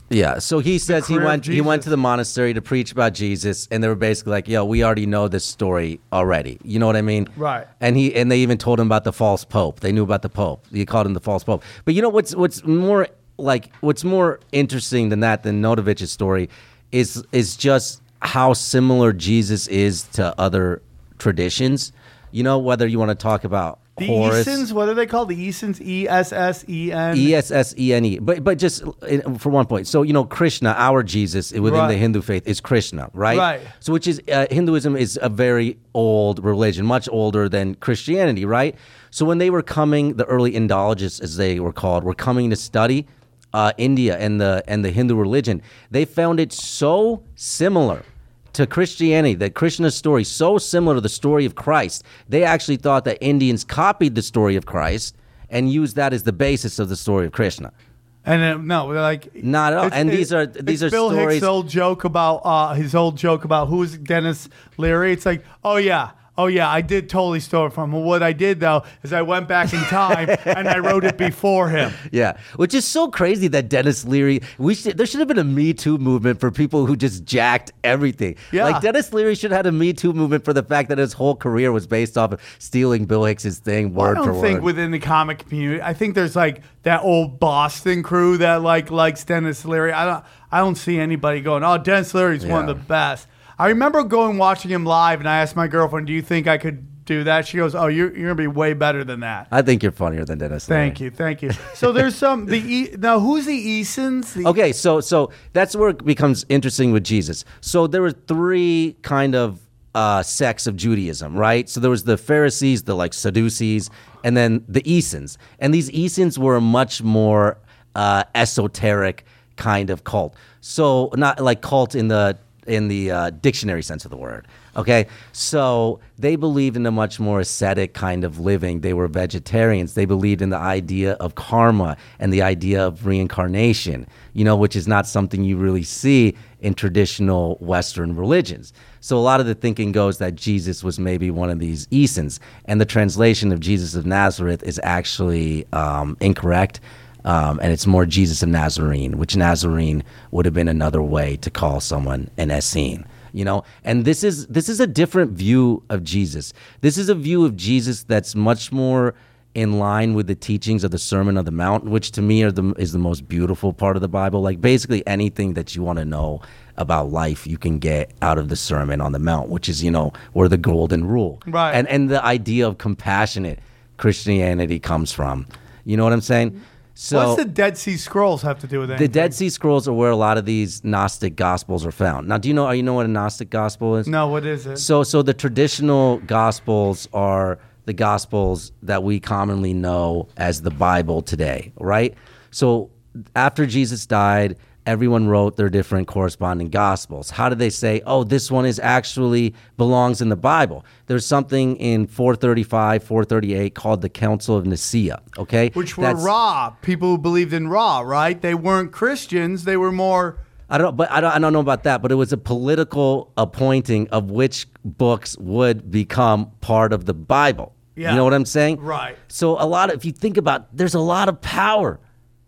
Yeah, so he says he career of went he went Jesus. to the monastery to preach about Jesus, and they were basically like, "Yo, we already know this story already." You know what I mean? Right. And he and they even told him about the false pope. They knew about the pope. He called him the false pope. But you know what's what's more like what's more interesting than that than Notovich's story is is just how similar Jesus is to other traditions. You know, whether you want to talk about The Horus. Essens, what are they called? The Essens, E S S E N. E S S E N E. But but just uh, for one point. So, you know, Krishna, our Jesus within Right. the Hindu faith is Krishna, right? Right. So which is uh, Hinduism is a very old religion, much older than Christianity, right? So when they were coming, the early Indologists, as they were called, were coming to study uh, India and the and the Hindu religion, they found it so similar to Christianity, that Krishna's story so similar to the story of Christ, they actually thought that Indians copied the story of Christ and used that as the basis of the story of Krishna. And uh, no, they're like Not at all. it's- And it- these are these it's are Bill stories. Hicks' old joke about uh, his old joke about who's Dennis Leary. It's like, oh yeah, oh yeah, I did totally steal it from him. What I did though is I went back in time and I wrote it before him. Yeah, which is so crazy that Dennis Leary. We should there should have been a Me Too movement for people who just jacked everything. Yeah. Like Dennis Leary should have had a Me Too movement for the fact that his whole career was based off of stealing Bill Hicks's thing word I for don't think word. within the comic community. I think there's like that old Boston crew that like likes Dennis Leary. I don't. I don't see anybody going, "Oh, Dennis Leary's one Yeah. of the best." I remember going watching him live, and I asked my girlfriend, "Do you think I could do that?" She goes, "Oh, you're you're gonna be way better than that." I think you're funnier than Dennis Leary. Thank you, thank you. So there's some the e, now who's the Easons? The, Okay, so so that's where it becomes interesting with Jesus. So there were three kind of uh, sects of Judaism, right? So there was the Pharisees, the like Sadducees, and then the Essenes. And these Essenes were a much more uh, esoteric kind of cult. So not like cult in the in the uh, dictionary sense of the word. Okay, so they believed in a much more ascetic kind of living. They were vegetarians. They believed in the idea of karma and the idea of reincarnation, you know, which is not something you really see in traditional Western religions. So a lot of the thinking goes that Jesus was maybe one of these Essenes, and the translation of Jesus of Nazareth is actually um, incorrect. Um, and it's more Jesus of Nazarene, which Nazarene would have been another way to call someone an Essene, you know. And this is this is a different view of Jesus. This is a view of Jesus that's much more in line with the teachings of the Sermon on the Mount, which to me are the is the most beautiful part of the Bible. Like basically anything that you want to know about life, you can get out of the Sermon on the Mount, which is, you know, where the golden rule, Right. And and the idea of compassionate Christianity comes from. You know what I'm saying? So What's the Dead Sea Scrolls have to do with the anything? Dead Sea Scrolls are where a lot of these Gnostic Gospels are found. Now, do you know? You know what a Gnostic Gospel is? No, what is it? So, so the traditional Gospels are the Gospels that we commonly know as the Bible today, right? So, after Jesus died, everyone wrote their different corresponding Gospels. How did they say, oh, this one is actually belongs in the Bible? There's something in four thirty-five, four thirty-eight called the Council of Nicaea, okay? Which were That's- Ra, people who believed in Ra, right? They weren't Christians. They were more. I don't, but I don't, I don't know about that. But it was a political appointing of which books would become part of the Bible. Yeah. You know what I'm saying? Right. So a lot of, if you think about, there's a lot of power,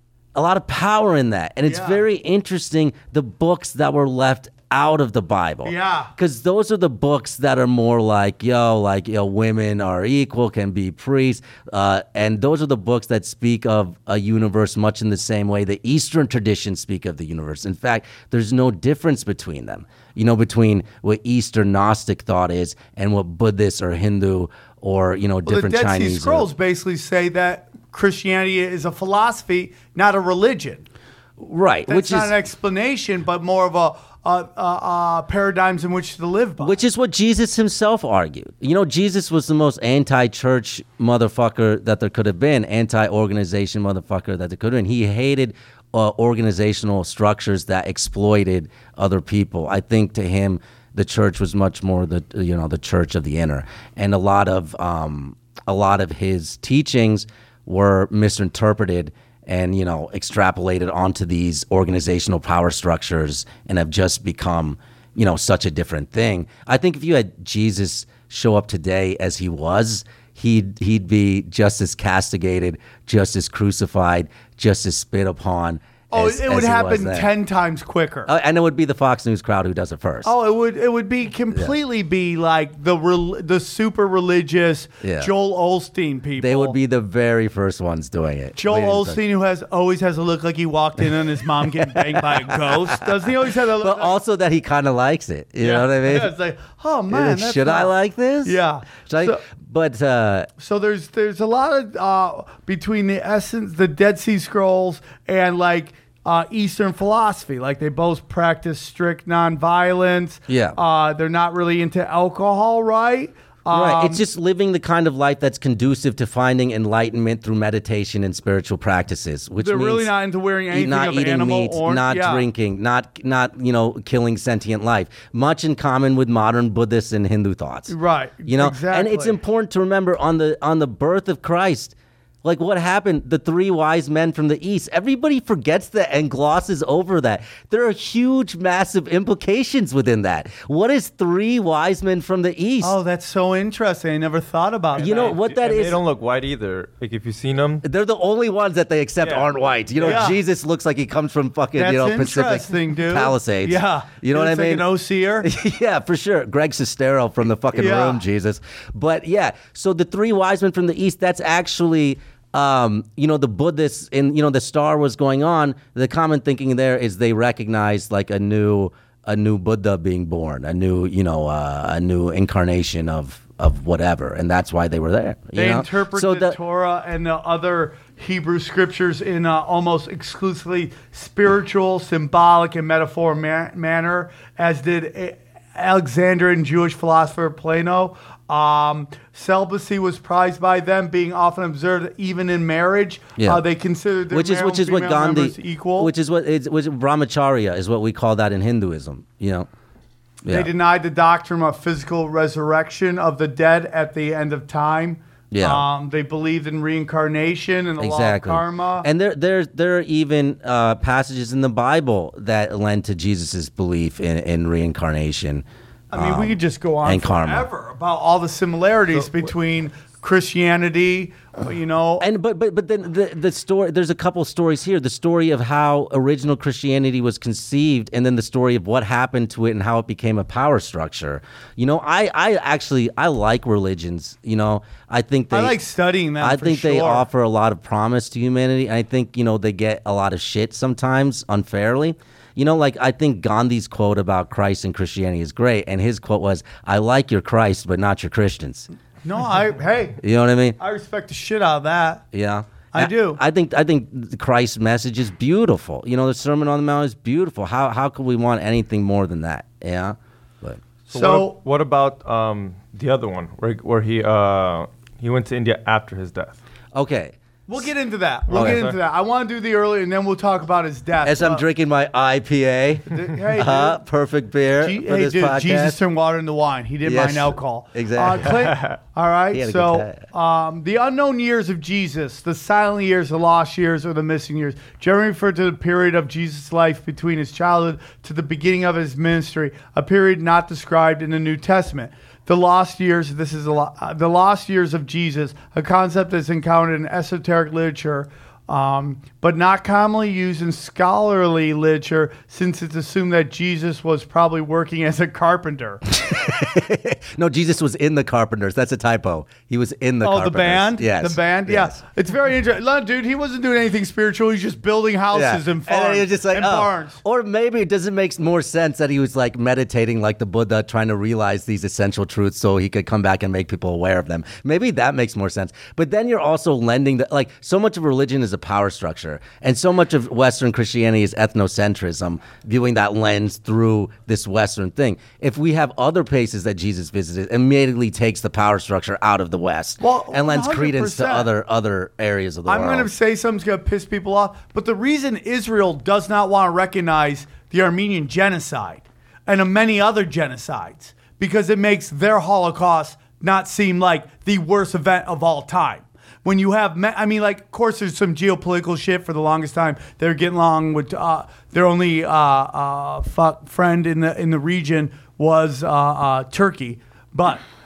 a lot of power in that, and it's Yeah. very interesting the books that were left out of the Bible. Yeah. Because those are the books that are more like, yo, like, yo, women are equal, can be priests. Uh, and those are the books that speak of a universe much in the same way the Eastern traditions speak of the universe. In fact, there's no difference between them, you know, between what Eastern Gnostic thought is and what Buddhist or Hindu or, you know, Well, the different Dead Chinese. Sea or- Scrolls basically say that Christianity is a philosophy, not a religion. right. That's which not is, an explanation, but more of a, a, a, a paradigms in which to live by. Which is what Jesus himself argued. You know, Jesus was the most anti-church motherfucker that there could have been, anti-organization motherfucker that there could have been. He hated uh, organizational structures that exploited other people. I think to him, the church was much more the you know the church of the inner, and a lot of um, a lot of his teachings were misinterpreted and, you know, extrapolated onto these organizational power structures and have just become, you know, such a different thing. I think if you had Jesus show up today as he was, he'd he'd be just as castigated, just as crucified, just as spit upon Oh, as- it as would he was happen then. ten times quicker. Uh, and it would be the Fox News crowd who does it first. Oh, it would it would be completely be like the rel- the super religious Yeah. Joel Osteen people. They would be the very first ones doing it. Joel Wait a Osteen, second. who has always has a look like he walked in on his mom getting banged by a ghost. Doesn't he always have that look? But like- also that he kind of likes it. You know what I mean? Yeah, it's like, oh man, that's Should I not- like this? Yeah. Should I- So- but uh, So there's there's a lot of uh, between the essence, the Dead Sea Scrolls, and like uh, Eastern philosophy. Like they both practice strict nonviolence. Yeah. Uh, they're not really into alcohol, right? right, Um, it's just living the kind of life that's conducive to finding enlightenment through meditation and spiritual practices. Which they're means really not into wearing anything not of eating animal meat, or not yeah. drinking, not not you know killing sentient life. Much in common with modern Buddhist and Hindu thoughts. Right, You know, and it's exactly. important to remember on the on the birth of Christ. Like what happened, the three wise men from the east. Everybody forgets that and glosses over that. There are huge, massive implications within that. What is three wise men from the east? Oh, that's so interesting. I never thought about it. You know what that and is? They don't look white either. Like if you've seen them, They're the only ones that they accept Yeah. aren't white. You know, Yeah. Jesus looks like he comes from fucking, That's you know, Pacific interesting, dude. Palisades. Yeah. You know what I It's like mean? an O C er. Yeah, for sure. Greg Sestero from the fucking Yeah. room, Jesus. But yeah, so the three wise men from the east, that's actually, um, you know, the Buddhists, and, you know, the star was going on. The common thinking there is they recognize like a new, a new Buddha being born, a new, you know, uh, a new incarnation of, of whatever. And that's why they were there. you They know? interpret So the the- Torah and the other Hebrew scriptures in a almost exclusively spiritual, symbolic, and metaphor ma- manner, as did A- Alexandrian Jewish philosopher Plato. Um, celibacy was prized by them, being often observed even in marriage. Yeah. Uh, they considered their which is male which and is what female Gandhi members equal. which is what it's which brahmacharya is what we call that in Hinduism. You know, They yeah. denied the doctrine of physical resurrection of the dead at the end of time. Yeah. Um, they believed in reincarnation and the Exactly. law of karma. And there, there, there are even uh, passages in the Bible that lend to Jesus' belief in, in reincarnation. I mean, we um, could just go on and karma. forever about all the similarities between Christianity, you know. And but but but then the the story, there's a couple stories here. The story of how original Christianity was conceived, and then the story of what happened to it and how it became a power structure. You know, I I actually I like religions. You know, I think they I like studying them. I for think they sure. offer a lot of promise to humanity. I think, you know, they get a lot of shit sometimes unfairly. You know, like I think Gandhi's quote about Christ and Christianity is great. And his quote was, I like your Christ, but not your Christians. No, I hey, You know what I mean? I respect the shit out of that. Yeah. I do. I think I think Christ's message is beautiful. You know, the Sermon on the Mount is beautiful. How how could we want anything more than that? Yeah. But So, So, what, what about um, the other one where where he uh, he went to India after his death? okay. we'll get into that. We'll Okay. get into that. I want to do the early, and then we'll talk about his death. As I'm Uh, drinking my I P A, hey, uh, dude. perfect beer Je- for hey, this dude, podcast. Jesus turned water into wine. He didn't Yes, mind alcohol. exactly. Uh, Clint, all right. He had a So, good um, the unknown years of Jesus, the silent years, the lost years, or the missing years, generally refer to the period of Jesus' life between his childhood to the beginning of his ministry, a period not described in the New Testament. The lost years. This is a lot. Uh, the lost years of Jesus, a concept that's encountered in esoteric literature. Um, but not commonly used in scholarly literature, since it's assumed that Jesus was probably working as a carpenter. No, Jesus was in the Carpenters. That's a typo. He was in the Oh, Carpenters. the band? Yes. The band? Yes. Yeah. It's very interesting. No, dude, he wasn't doing anything spiritual. He's just building houses and farms. then he was just like, and oh. barns. Or maybe it doesn't make more sense that he was like meditating like the Buddha, trying to realize these essential truths so he could come back and make people aware of them. Maybe that makes more sense. But then you're also lending the, like, so much of religion is a power structure, and so much of Western Christianity is ethnocentrism, viewing that lens through this Western thing. If we have other places that Jesus visited, it immediately takes the power structure out of the West Well, and lends one hundred credence to percent. other other areas of the I'm world. going to say something's going to piss people off, but the reason Israel does not want to recognize the Armenian genocide and of many other genocides, because it makes their Holocaust not seem like the worst event of all time. When you have, me- I mean, like, of course, there's some geopolitical shit. For the longest time, they're getting along with uh, their only uh, uh, fuck friend in the in the region was uh, uh, Turkey, but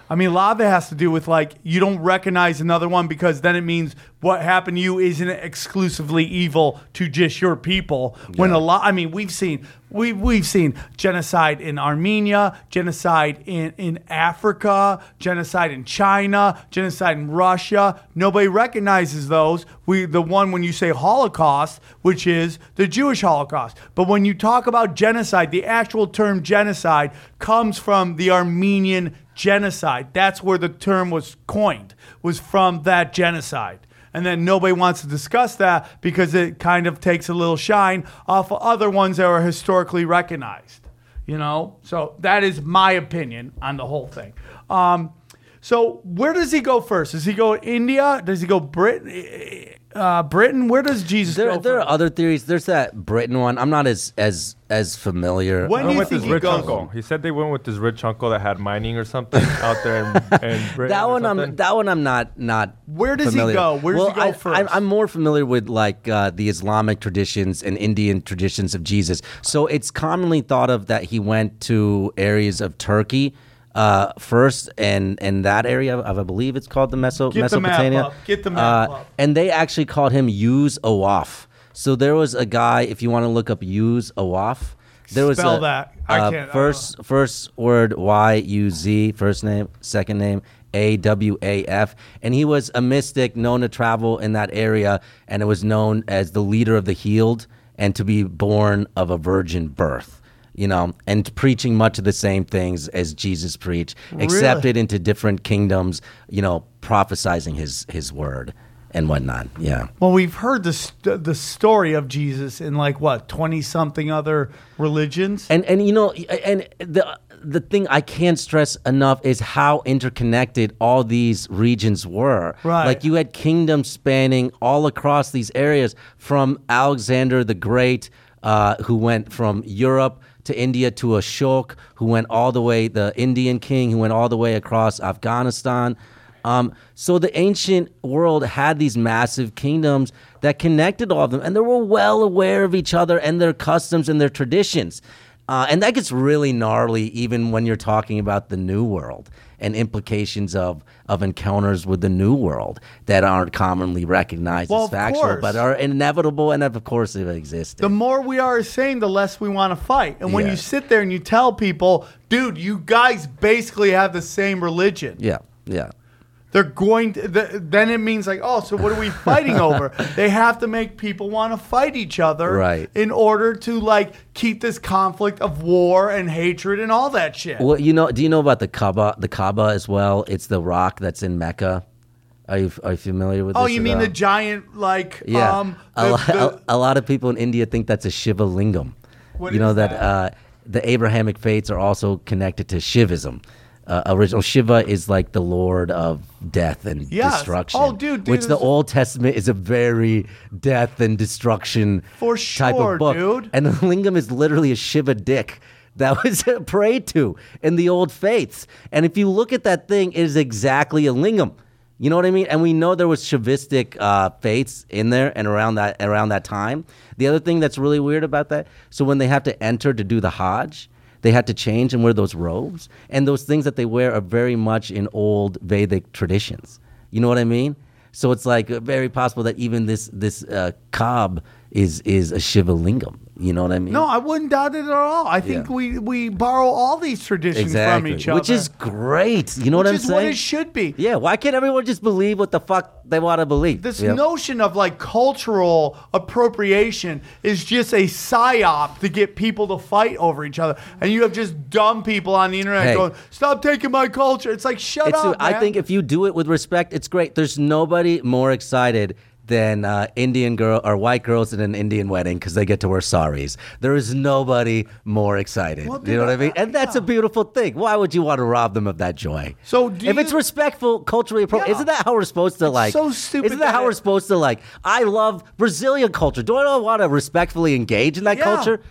I mean, a lot of it has to do with like you don't recognize another one because then it means what happened to you isn't exclusively evil to just your people. When a lot, I mean, we've seen we we've seen genocide in Armenia, genocide in in Africa, genocide in China, genocide in Russia. Nobody recognizes those. We the one when you say Holocaust, which is the Jewish Holocaust. But when you talk about genocide, the actual term genocide comes from the Armenian genocide. That's where the term was coined, was from that genocide. And then nobody wants to discuss that because it kind of takes a little shine off of other ones that are historically recognized. You know? So that is my opinion on the whole thing. Um, so where does he go first? Does he go India? Does he go Britain? Uh, Britain? Where does Jesus there, go There first? are other theories. There's that Britain one. I'm not as as as familiar. When do Went you with think his he rich goes? uncle. He said they went with his rich uncle that had mining or something out there in, in Britain. that or one, I'm something. that one, I'm not not. Where does he familiar. go? Where does well, he go I, first? I'm, I'm more familiar with like uh, the Islamic traditions and Indian traditions of Jesus. So it's commonly thought of that he went to areas of Turkey. Uh, first, and and that area of I believe it's called the Meso- Get the map Mesopotamia. up. Get the map uh, up. And they actually called him Yuz Awaf. So there was a guy. If you want to look up Yuz Awaf, there was Spell a, that. I uh, can't- I don't First first word Y U Z. First name. Second name A W A F. And he was a mystic known to travel in that area, and it was known as the leader of the healed and to be born of a virgin birth. You know, and preaching much of the same things as Jesus preached, accepted into different kingdoms, you know, prophesizing his his word and whatnot. Yeah. Well, we've heard the st- the story of Jesus in like what twenty something other religions. And and you know, and the the thing I can't stress enough is how interconnected all these regions were. Right. Like you had kingdoms spanning all across these areas, from Alexander the Great, uh, who went from Europe to India, to Ashok, who went all the way, the Indian king, who went all the way across Afghanistan. Um, so the ancient world had these massive kingdoms that connected all of them, and they were well aware of each other and their customs and their traditions. Uh, and that gets really gnarly even when you're talking about the New World and implications of, of encounters with the New World that aren't commonly recognized Well, as of factual, course. but are inevitable and of course have existed. The more we are same, the less we want to fight. And when Yeah. you sit there and you tell people, dude, you guys basically have the same religion. yeah, yeah. They're going to, th- then it means like, oh, so what are we fighting over? They have to make people want to fight each other Right. in order to like keep this conflict of war and hatred and all that shit. Well, you know, do you know about the Kaaba? The Kaaba as well. It's the rock that's in Mecca. Are you are you familiar with? Oh, this you at mean all? the giant like Yeah, um a, the- lo- the- a, a lot of people in India think that's a Shiva lingam. What you know is that, that? Uh, the Abrahamic faiths are also connected to Shivism. Uh, original Shiva is like the lord of death and Yes. destruction. Oh, dude, dude, which the this- Old Testament is a very death and destruction For type sure, of book. dude. And the lingam is literally a Shiva dick that was prayed to in the old faiths. And if you look at that thing, it is exactly a lingam. You know what I mean? And we know there was Shivistic uh, faiths in there and around that around that time. The other thing that's really weird about that, so when they have to enter to do the Hajj, they had to change and wear those robes. And those things that they wear are very much in old Vedic traditions. You know what I mean? So it's like uh, very possible that even this this uh, Kaab is is a Shiva lingam. You know what I mean? no, I wouldn't doubt it at all. I think Yeah. we, we borrow all these traditions exactly. from each other. Which is great. You know what Which I'm is saying? what it should be. Yeah, why can't everyone just believe what the fuck they want to believe? This Yeah. notion of like cultural appropriation is just a psyop to get people to fight over each other. And you have just dumb people on the internet Hey. going, stop taking my culture. It's like, shut It's, up, I man. think if you do it with respect, it's great. There's nobody more excited than uh, Indian girl or white girls in an Indian wedding because they get to wear saris. There is nobody more excited. Well, you dude, know what I mean? I- And that's a yeah. beautiful thing. Why would you want to rob them of that joy? So do if you- it's respectful, culturally appropriate, Yeah. isn't that how we're supposed to like? so stupid Isn't that, that how it- we're supposed to like? I love Brazilian culture. Do I not want to respectfully engage in that Yeah. culture?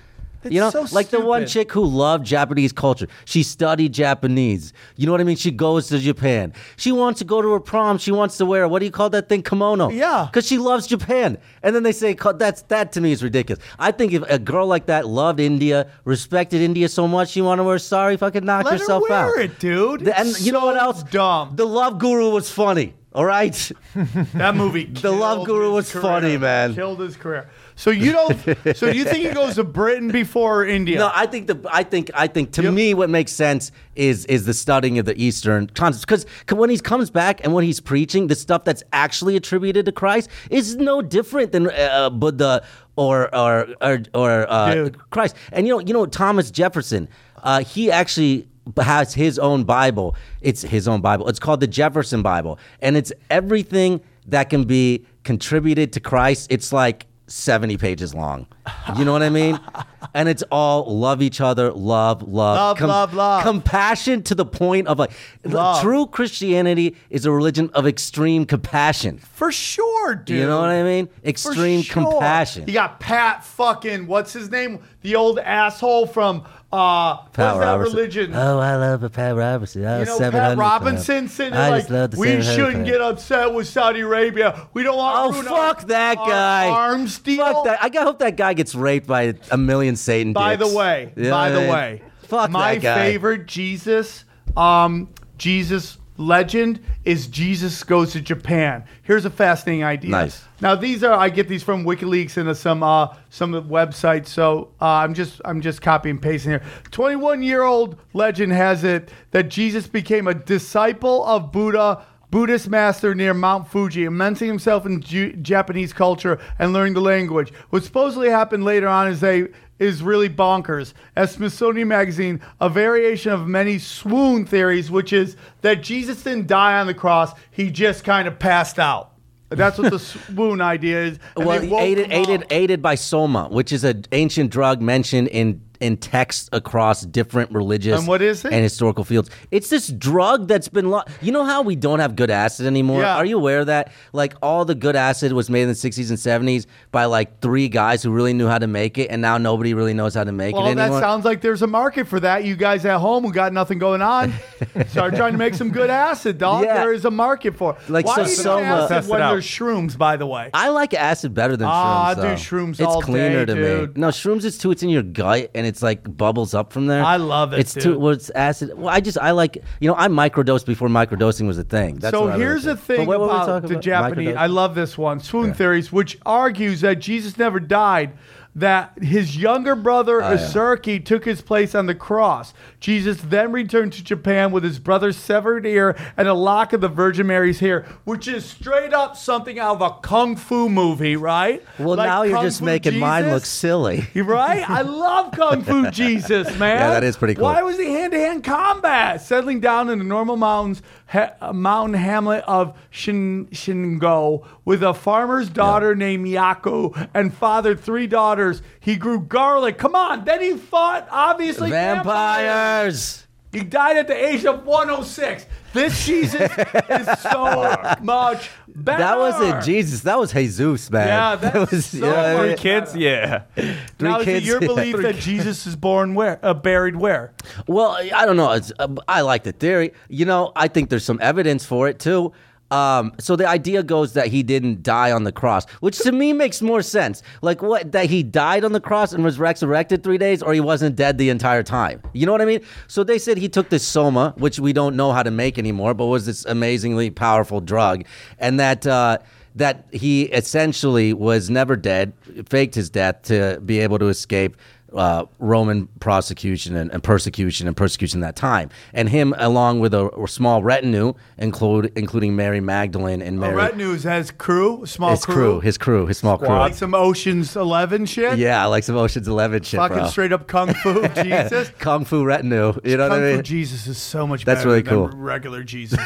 You know, so like the one stupid. chick who loved Japanese culture. She studied Japanese. You know what I mean? She goes to Japan. She wants to go to her prom. She wants to wear, what do you call that thing? Kimono. Yeah. Because she loves Japan. And then they say, that's that to me is ridiculous. I think if a girl like that loved India, respected India so much, you want to wear sari, fucking knock Let yourself her wear out. it, dude. The- and It's you know so what else? dumb. The Love Guru was funny. All right. That movie. The Love killed Guru his was career. funny, man. Killed his career. So you don't. So you think he goes to Britain before India? No, I think the I think I think to Yep. me what makes sense is is the studying of the Eastern concepts because when he comes back and when he's preaching the stuff that's actually attributed to Christ is no different than uh, Buddha or or or, or uh, Dude. Christ. And you know you know Thomas Jefferson, uh, he actually has his own Bible. It's his own Bible. It's called the Jefferson Bible, and it's everything that can be contributed to Christ. It's like seventy pages long. You know what I mean? And it's all love each other, love, love, Love, love, love. compassion to the point of like Love. true Christianity is a religion of extreme compassion. For sure, dude. You know what I mean? For Extreme sure. compassion. You got Pat fucking what's his name? The old asshole from uh what's Pat that Robertson. religion? Oh, I love a Pat Robertson. I You was know, seven Pat hundred Robinson pounds. sitting I there just love like, the we seven hundred shouldn't pounds." get upset with Saudi Arabia. We don't want Oh, to ruin fuck our, that our guy. arms deal. Fuck that. I hope that guy gets raped by a million Satan By dicks. the way, You know by what the I mean? way, Fuck my that guy. favorite Jesus, um, Jesus legend is Jesus goes to Japan. Here's a fascinating idea. Nice. Now these are I get these from WikiLeaks and some uh, some of the websites. So uh, I'm just I'm just copy and pasting here. twenty-one year old legend has it that Jesus became a disciple of Buddha. Buddhist master near Mount Fuji, immersing himself in Ju- Japanese culture and learning the language. What supposedly happened later on is they is really bonkers. As Smithsonian Magazine, a variation of many swoon theories, which is that Jesus didn't die on the cross, he just kind of passed out. That's what the swoon idea is. And Well, they woke aided, him aided, up. aided by soma, which is an ancient drug mentioned in in texts across different religious And what is it? and historical fields. It's this drug that's been lo- you know how we don't have good acid anymore? Yeah. Are you aware of that? Like all the good acid was made in the sixties and seventies by like three guys who really knew how to make it, and now nobody really knows how to make Well, it that anymore. sounds like there's a market for that. You guys at home who got nothing going on, start trying to make some good acid, dog. Yeah. There is a market for it. Like, Why so even Soma- acid Test it when out. there's shrooms, by the way? I like acid better than Ah, shrooms. I do though. shrooms It's all cleaner day, to dude. me. No, shrooms is too. It's in your gut and it's like bubbles up from there. I love it, It's dude. too. Well, it's acid. Well, I just I like you know I microdosed before microdosing was a thing. That's so what I really here's the think. thing But what were we about talking the about? Japanese. Microdosing? I love this one, swoon theories, which argues that Jesus never died. That his younger brother Oh, yeah. Asuki took his place on the cross. Jesus then returned to Japan with his brother's severed ear and a lock of the Virgin Mary's hair, which is straight up something out of a kung fu movie, right? Well, Like now you're Kung just Fu making mine Jesus. look silly. You right? I love Kung Fu Jesus, man. Yeah, that is pretty cool. Why was he hand-to-hand combat? Settling down in the normal mountains, ha- uh, mountain hamlet of Shin- Shingo with a farmer's daughter named Yaku and fathered three daughters. He grew garlic. Come on. Then he fought, obviously, vampires. Vampires. He died at the age of one oh six. This Jesus is so much better. That wasn't Jesus. That was Jesus, man. Yeah, that's was so you know what I much mean? Three kids, yeah. Three Now, is it kids, your yeah. belief that Jesus is born where? Uh, buried where? Well, I don't know. It's, uh, I like the theory. You know, I think there's some evidence for it too. Um, so the idea goes that he didn't die on the cross, which to me makes more sense. Like what? That he died on the cross and was resurrected three days, or he wasn't dead the entire time. You know what I mean? So they said he took this soma, which we don't know how to make anymore, but was this amazingly powerful drug, and that. Uh, that he essentially was never dead, faked his death to be able to escape uh, Roman prosecution and, and persecution and persecution that time. And him, along with a, a small retinue, include including Mary Magdalene and A Mary. retinue has crew, small his crew, his crew, his small like crew. some Ocean's Eleven shit. Yeah, like some Ocean's Eleven shit, fucking bro. straight up kung fu Jesus. Kung Fu retinue. You know Kung what I Fu mean? Jesus is so much That's better really than cool. regular Jesus.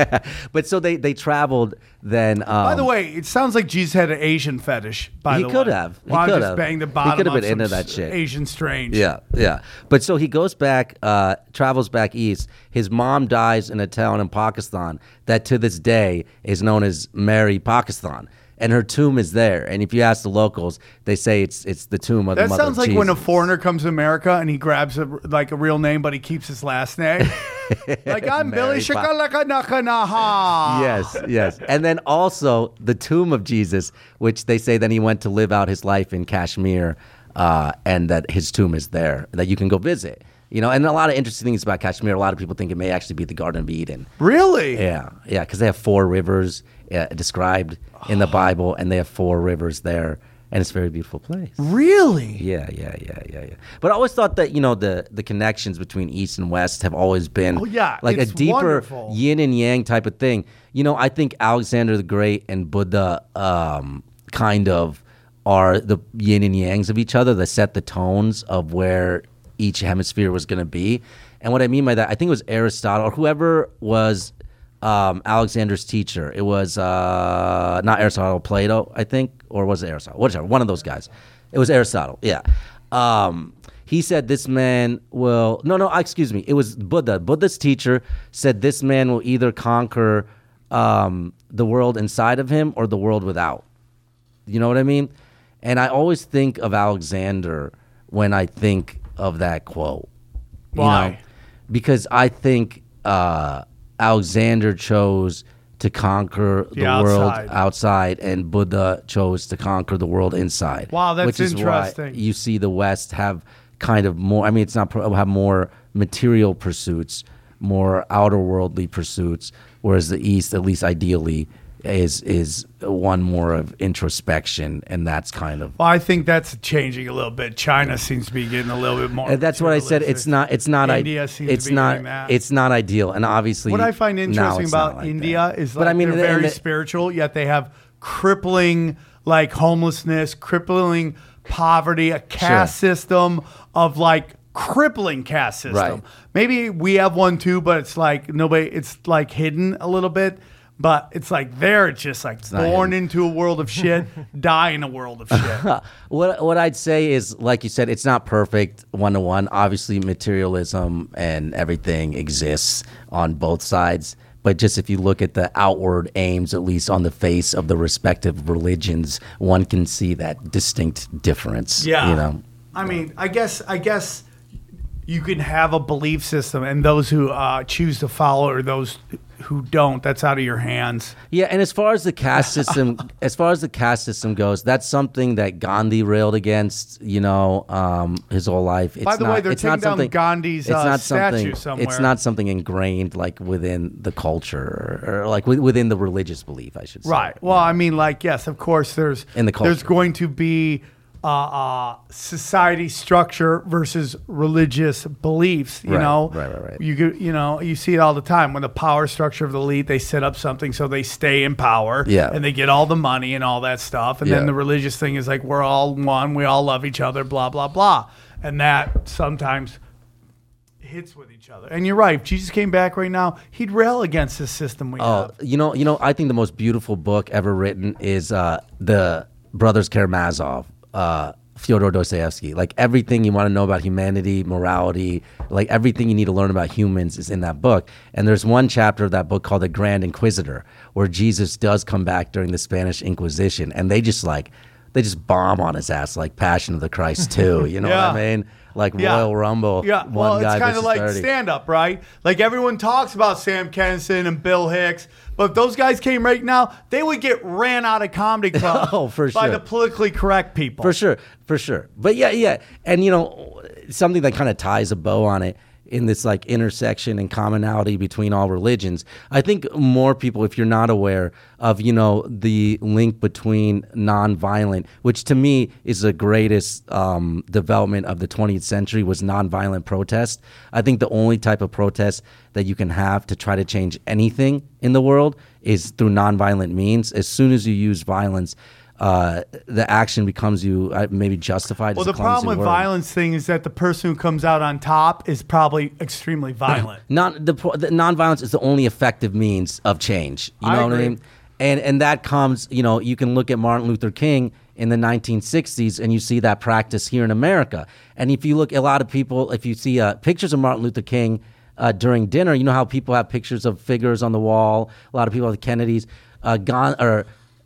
But so they they traveled then. Um, By the way, it sounds like Jesus had an Asian fetish. By He the could way. have. He Well, I could just have. banged the He bottom. could have of been into some that s- shit. Asian strange. Yeah, yeah. But so he goes back, uh, travels back east. His mom dies in a town in Pakistan that to this day is known as Mary Pakistan. and her tomb is there. And if you ask the locals, they say it's it's the tomb of That the mother sounds of like when a Jesus. foreigner comes to America and he grabs a, like a real name, but he keeps his last name. Like, I'm Billy Mary Pop- Shakalaka. Yes, yes. And then also the tomb of Jesus, which they say then he went to live out his life in Kashmir, uh, and that his tomb is there, that you can go visit. You know, and a lot of interesting things about Kashmir. A lot of people think it may actually be the Garden of Eden. Really? Yeah, yeah, because they have four rivers uh, described in the Bible, and they have four rivers there, and it's a very beautiful place. Really? Yeah, yeah, yeah, yeah, yeah. But I always thought that, you know, the, the connections between East and West have always been Oh, yeah, like a it's deeper wonderful. yin and yang type of thing. You know, I think Alexander the Great and Buddha um, kind of are the yin and yangs of each other that set the tones of where each hemisphere was going to be. And what I mean by that, I think it was Aristotle or whoever was um, Alexander's teacher. It was uh, not Aristotle, Plato, I think, or was it Aristotle? Whatever, one of those guys. It was Aristotle, yeah. Um, he said this man will, no, no, excuse me. It was Buddha. Buddha's teacher said this man will either conquer um, the world inside of him or the world without. You know what I mean? And I always think of Alexander when I think of that quote. You Why? know? Because I think uh, Alexander chose to conquer the, The world outside. outside, and Buddha chose to conquer the world inside. Wow, that's which is interesting. Why you see the West have kind of more. I mean, it's not pro- have more material pursuits, more outer worldly pursuits, whereas the East, at least ideally, is is one more of introspection, and that's kind of. Well, I think that's changing a little bit. China seems to be getting a little bit more. And that's what I said. It's not. It's not. India I, seems it's to be not. doing that. It's not ideal, and obviously. What I find now interesting it's not about like India that. is But like I mean, they're and very the- spiritual, yet they have crippling like homelessness, crippling poverty, a caste Sure. system of like crippling caste system. Right. Maybe we have one too, but it's like nobody. It's like hidden a little bit. But it's like there, it's just like not born hidden. into a world of shit, die in a world of shit. What what I'd say is, like you said, it's not perfect one to one. Obviously, materialism and everything exists on both sides. But just if you look at the outward aims, at least on the face of the respective religions, one can see that distinct difference. Yeah. You know. I mean, I guess I guess you can have a belief system, and those who uh, choose to follow or those who don't, that's out of your hands. Yeah, and as far as the caste system, as far as the caste system goes, that's something that Gandhi railed against. You know, um, his whole life. It's By the not, way, they're it's not taking down something- Gandhi's, it's uh, not statue something, somewhere. It's not something ingrained like within the culture or, or like wi- within the religious belief, I should say. Right. Well, I mean, like, yes, of course, there's In the there's culture. going to be uh, uh, society structure versus religious beliefs. You Right, know, right, right, right. You could, you know, you see it all the time when the power structure of the elite, they set up something so they stay in power. Yeah. And they get all the money and all that stuff. And then Yeah. the religious thing is like we're all one, we all love each other, blah blah blah, and that sometimes hits with each other. And you're right. If Jesus came back right now, he'd rail against this system we Oh, have. you know, you know, I think the most beautiful book ever written is uh, the Brothers Karamazov, uh, Fyodor Dostoevsky. Like everything you want to know about humanity, morality, like everything you need to learn about humans is in that book. And there's one chapter of that book called The Grand Inquisitor, where Jesus does come back during the Spanish Inquisition, and they just like they just bomb on his ass like Passion of the Christ too. You know Yeah. what I mean? Like Yeah. Royal Rumble. Yeah, one well, guy it's kind versus of like thirty. stand-up, right? Like everyone talks about Sam Kinison and Bill Hicks, but if those guys came right now, they would get ran out of comedy clubs Oh, for by sure. the politically correct people. For sure, for sure. But yeah, yeah. And you know, something that kind of ties a bow on it in this like intersection and commonality between all religions. I think more people, if you're not aware of, you know, the link between nonviolent, which to me is the greatest um, development of the twentieth century, was nonviolent protest. I think the only type of protest that you can have to try to change anything in the world is through nonviolent means. As soon as you use violence, uh, the action becomes you uh, maybe justified. Well, as a the problem clumsy with word. violence thing is that the person who comes out on top is probably extremely violent. Non the, pro- the nonviolence is the only effective means of change. You I know what I agree. mean? And and that comes, you know, you can look at Martin Luther King in the nineteen sixties, and you see that practice here in America. And if you look, a lot of people, if you see uh, pictures of Martin Luther King uh, during dinner, you know how people have pictures of figures on the wall. A lot of people have the Kennedys, uh, gone or.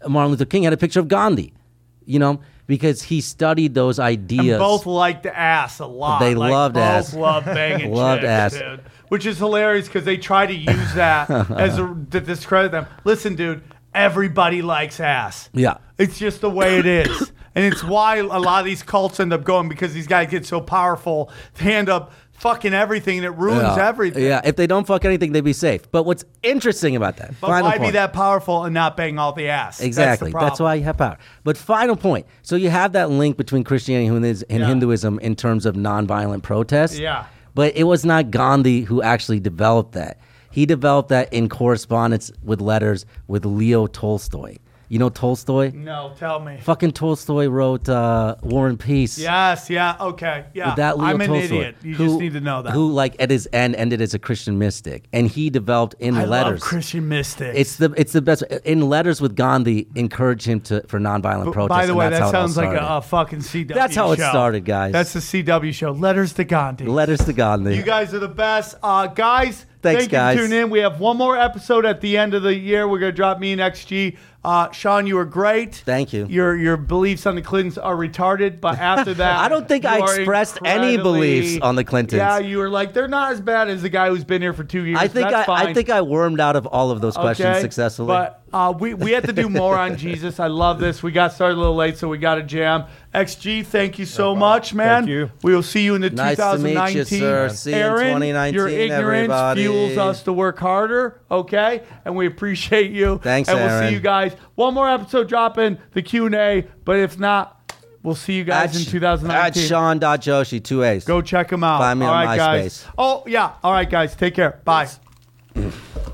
Martin Luther King had a picture of Gandhi, you know, because he studied those ideas. And both liked ass a lot. They like, loved both ass. Loved banging Loved chicks, ass. dude. Which is hilarious because they try to use that as a, to discredit them. Listen, dude, everybody likes ass. Yeah. It's just the way it is. And it's why a lot of these cults end up going because these guys get so powerful. They end up fucking everything and it ruins yeah. everything. Yeah, if they don't fuck anything, they'd be safe. But what's interesting about that, But final why point. be that powerful and not bang all the ass? Exactly. That's, the That's why you have power. But final point. So you have that link between Christianity and Hinduism- and Yeah. Hinduism in terms of nonviolent protest. Yeah. But it was not Gandhi who actually developed that. He developed that in correspondence with letters with Leo Tolstoy. You know Tolstoy? No, tell me. Fucking Tolstoy wrote uh, War and Peace. Yes, yeah, okay, yeah. With that Leo I'm an Tolstoy, idiot. You who- just need to know that. Who, like, at his end, ended as a Christian mystic, and he developed in I letters. love Christian mystics. It's the it's the best. In letters with Gandhi, encourage him to for nonviolent But protest. by the and way, that's that how it all sounds like a, started. a fucking C W That's how it show. started, guys. That's the C W show. Letters to Gandhi. Letters to Gandhi. You guys are the best. Uh, guys, Thanks, thank guys. you for tuning in. We have one more episode at the end of the year. We're going to drop me and X G. Uh, Sean, you were great. Thank you. Your your beliefs on the Clintons are retarded, but after that, I don't think you I are expressed any incredibly- beliefs on the Clintons. Yeah, you were like, they're not as bad as the guy who's been here for two years. I think That's I, fine. I think I wormed out of all of those questions Okay, successfully. But uh, we, we had to do more on Jesus. I love this. We got started a little late, so we got a jam. X G, thank you so much, man. Thank you. We will see you in the Nice to meet twenty nineteen. you, sir. See you in Aaron, twenty nineteen, your ignorance everybody. fuels us to work harder, okay? And we appreciate you. Thanks, And we'll Aaron. see you guys. One more episode dropping, the Q and A, but if not, we'll see you guys At in Sh- twenty nineteen. At Sean Joshi, two A's. Go check them out. Find me All on right, guys. MySpace. Oh, yeah. All right, guys. Take care. Bye.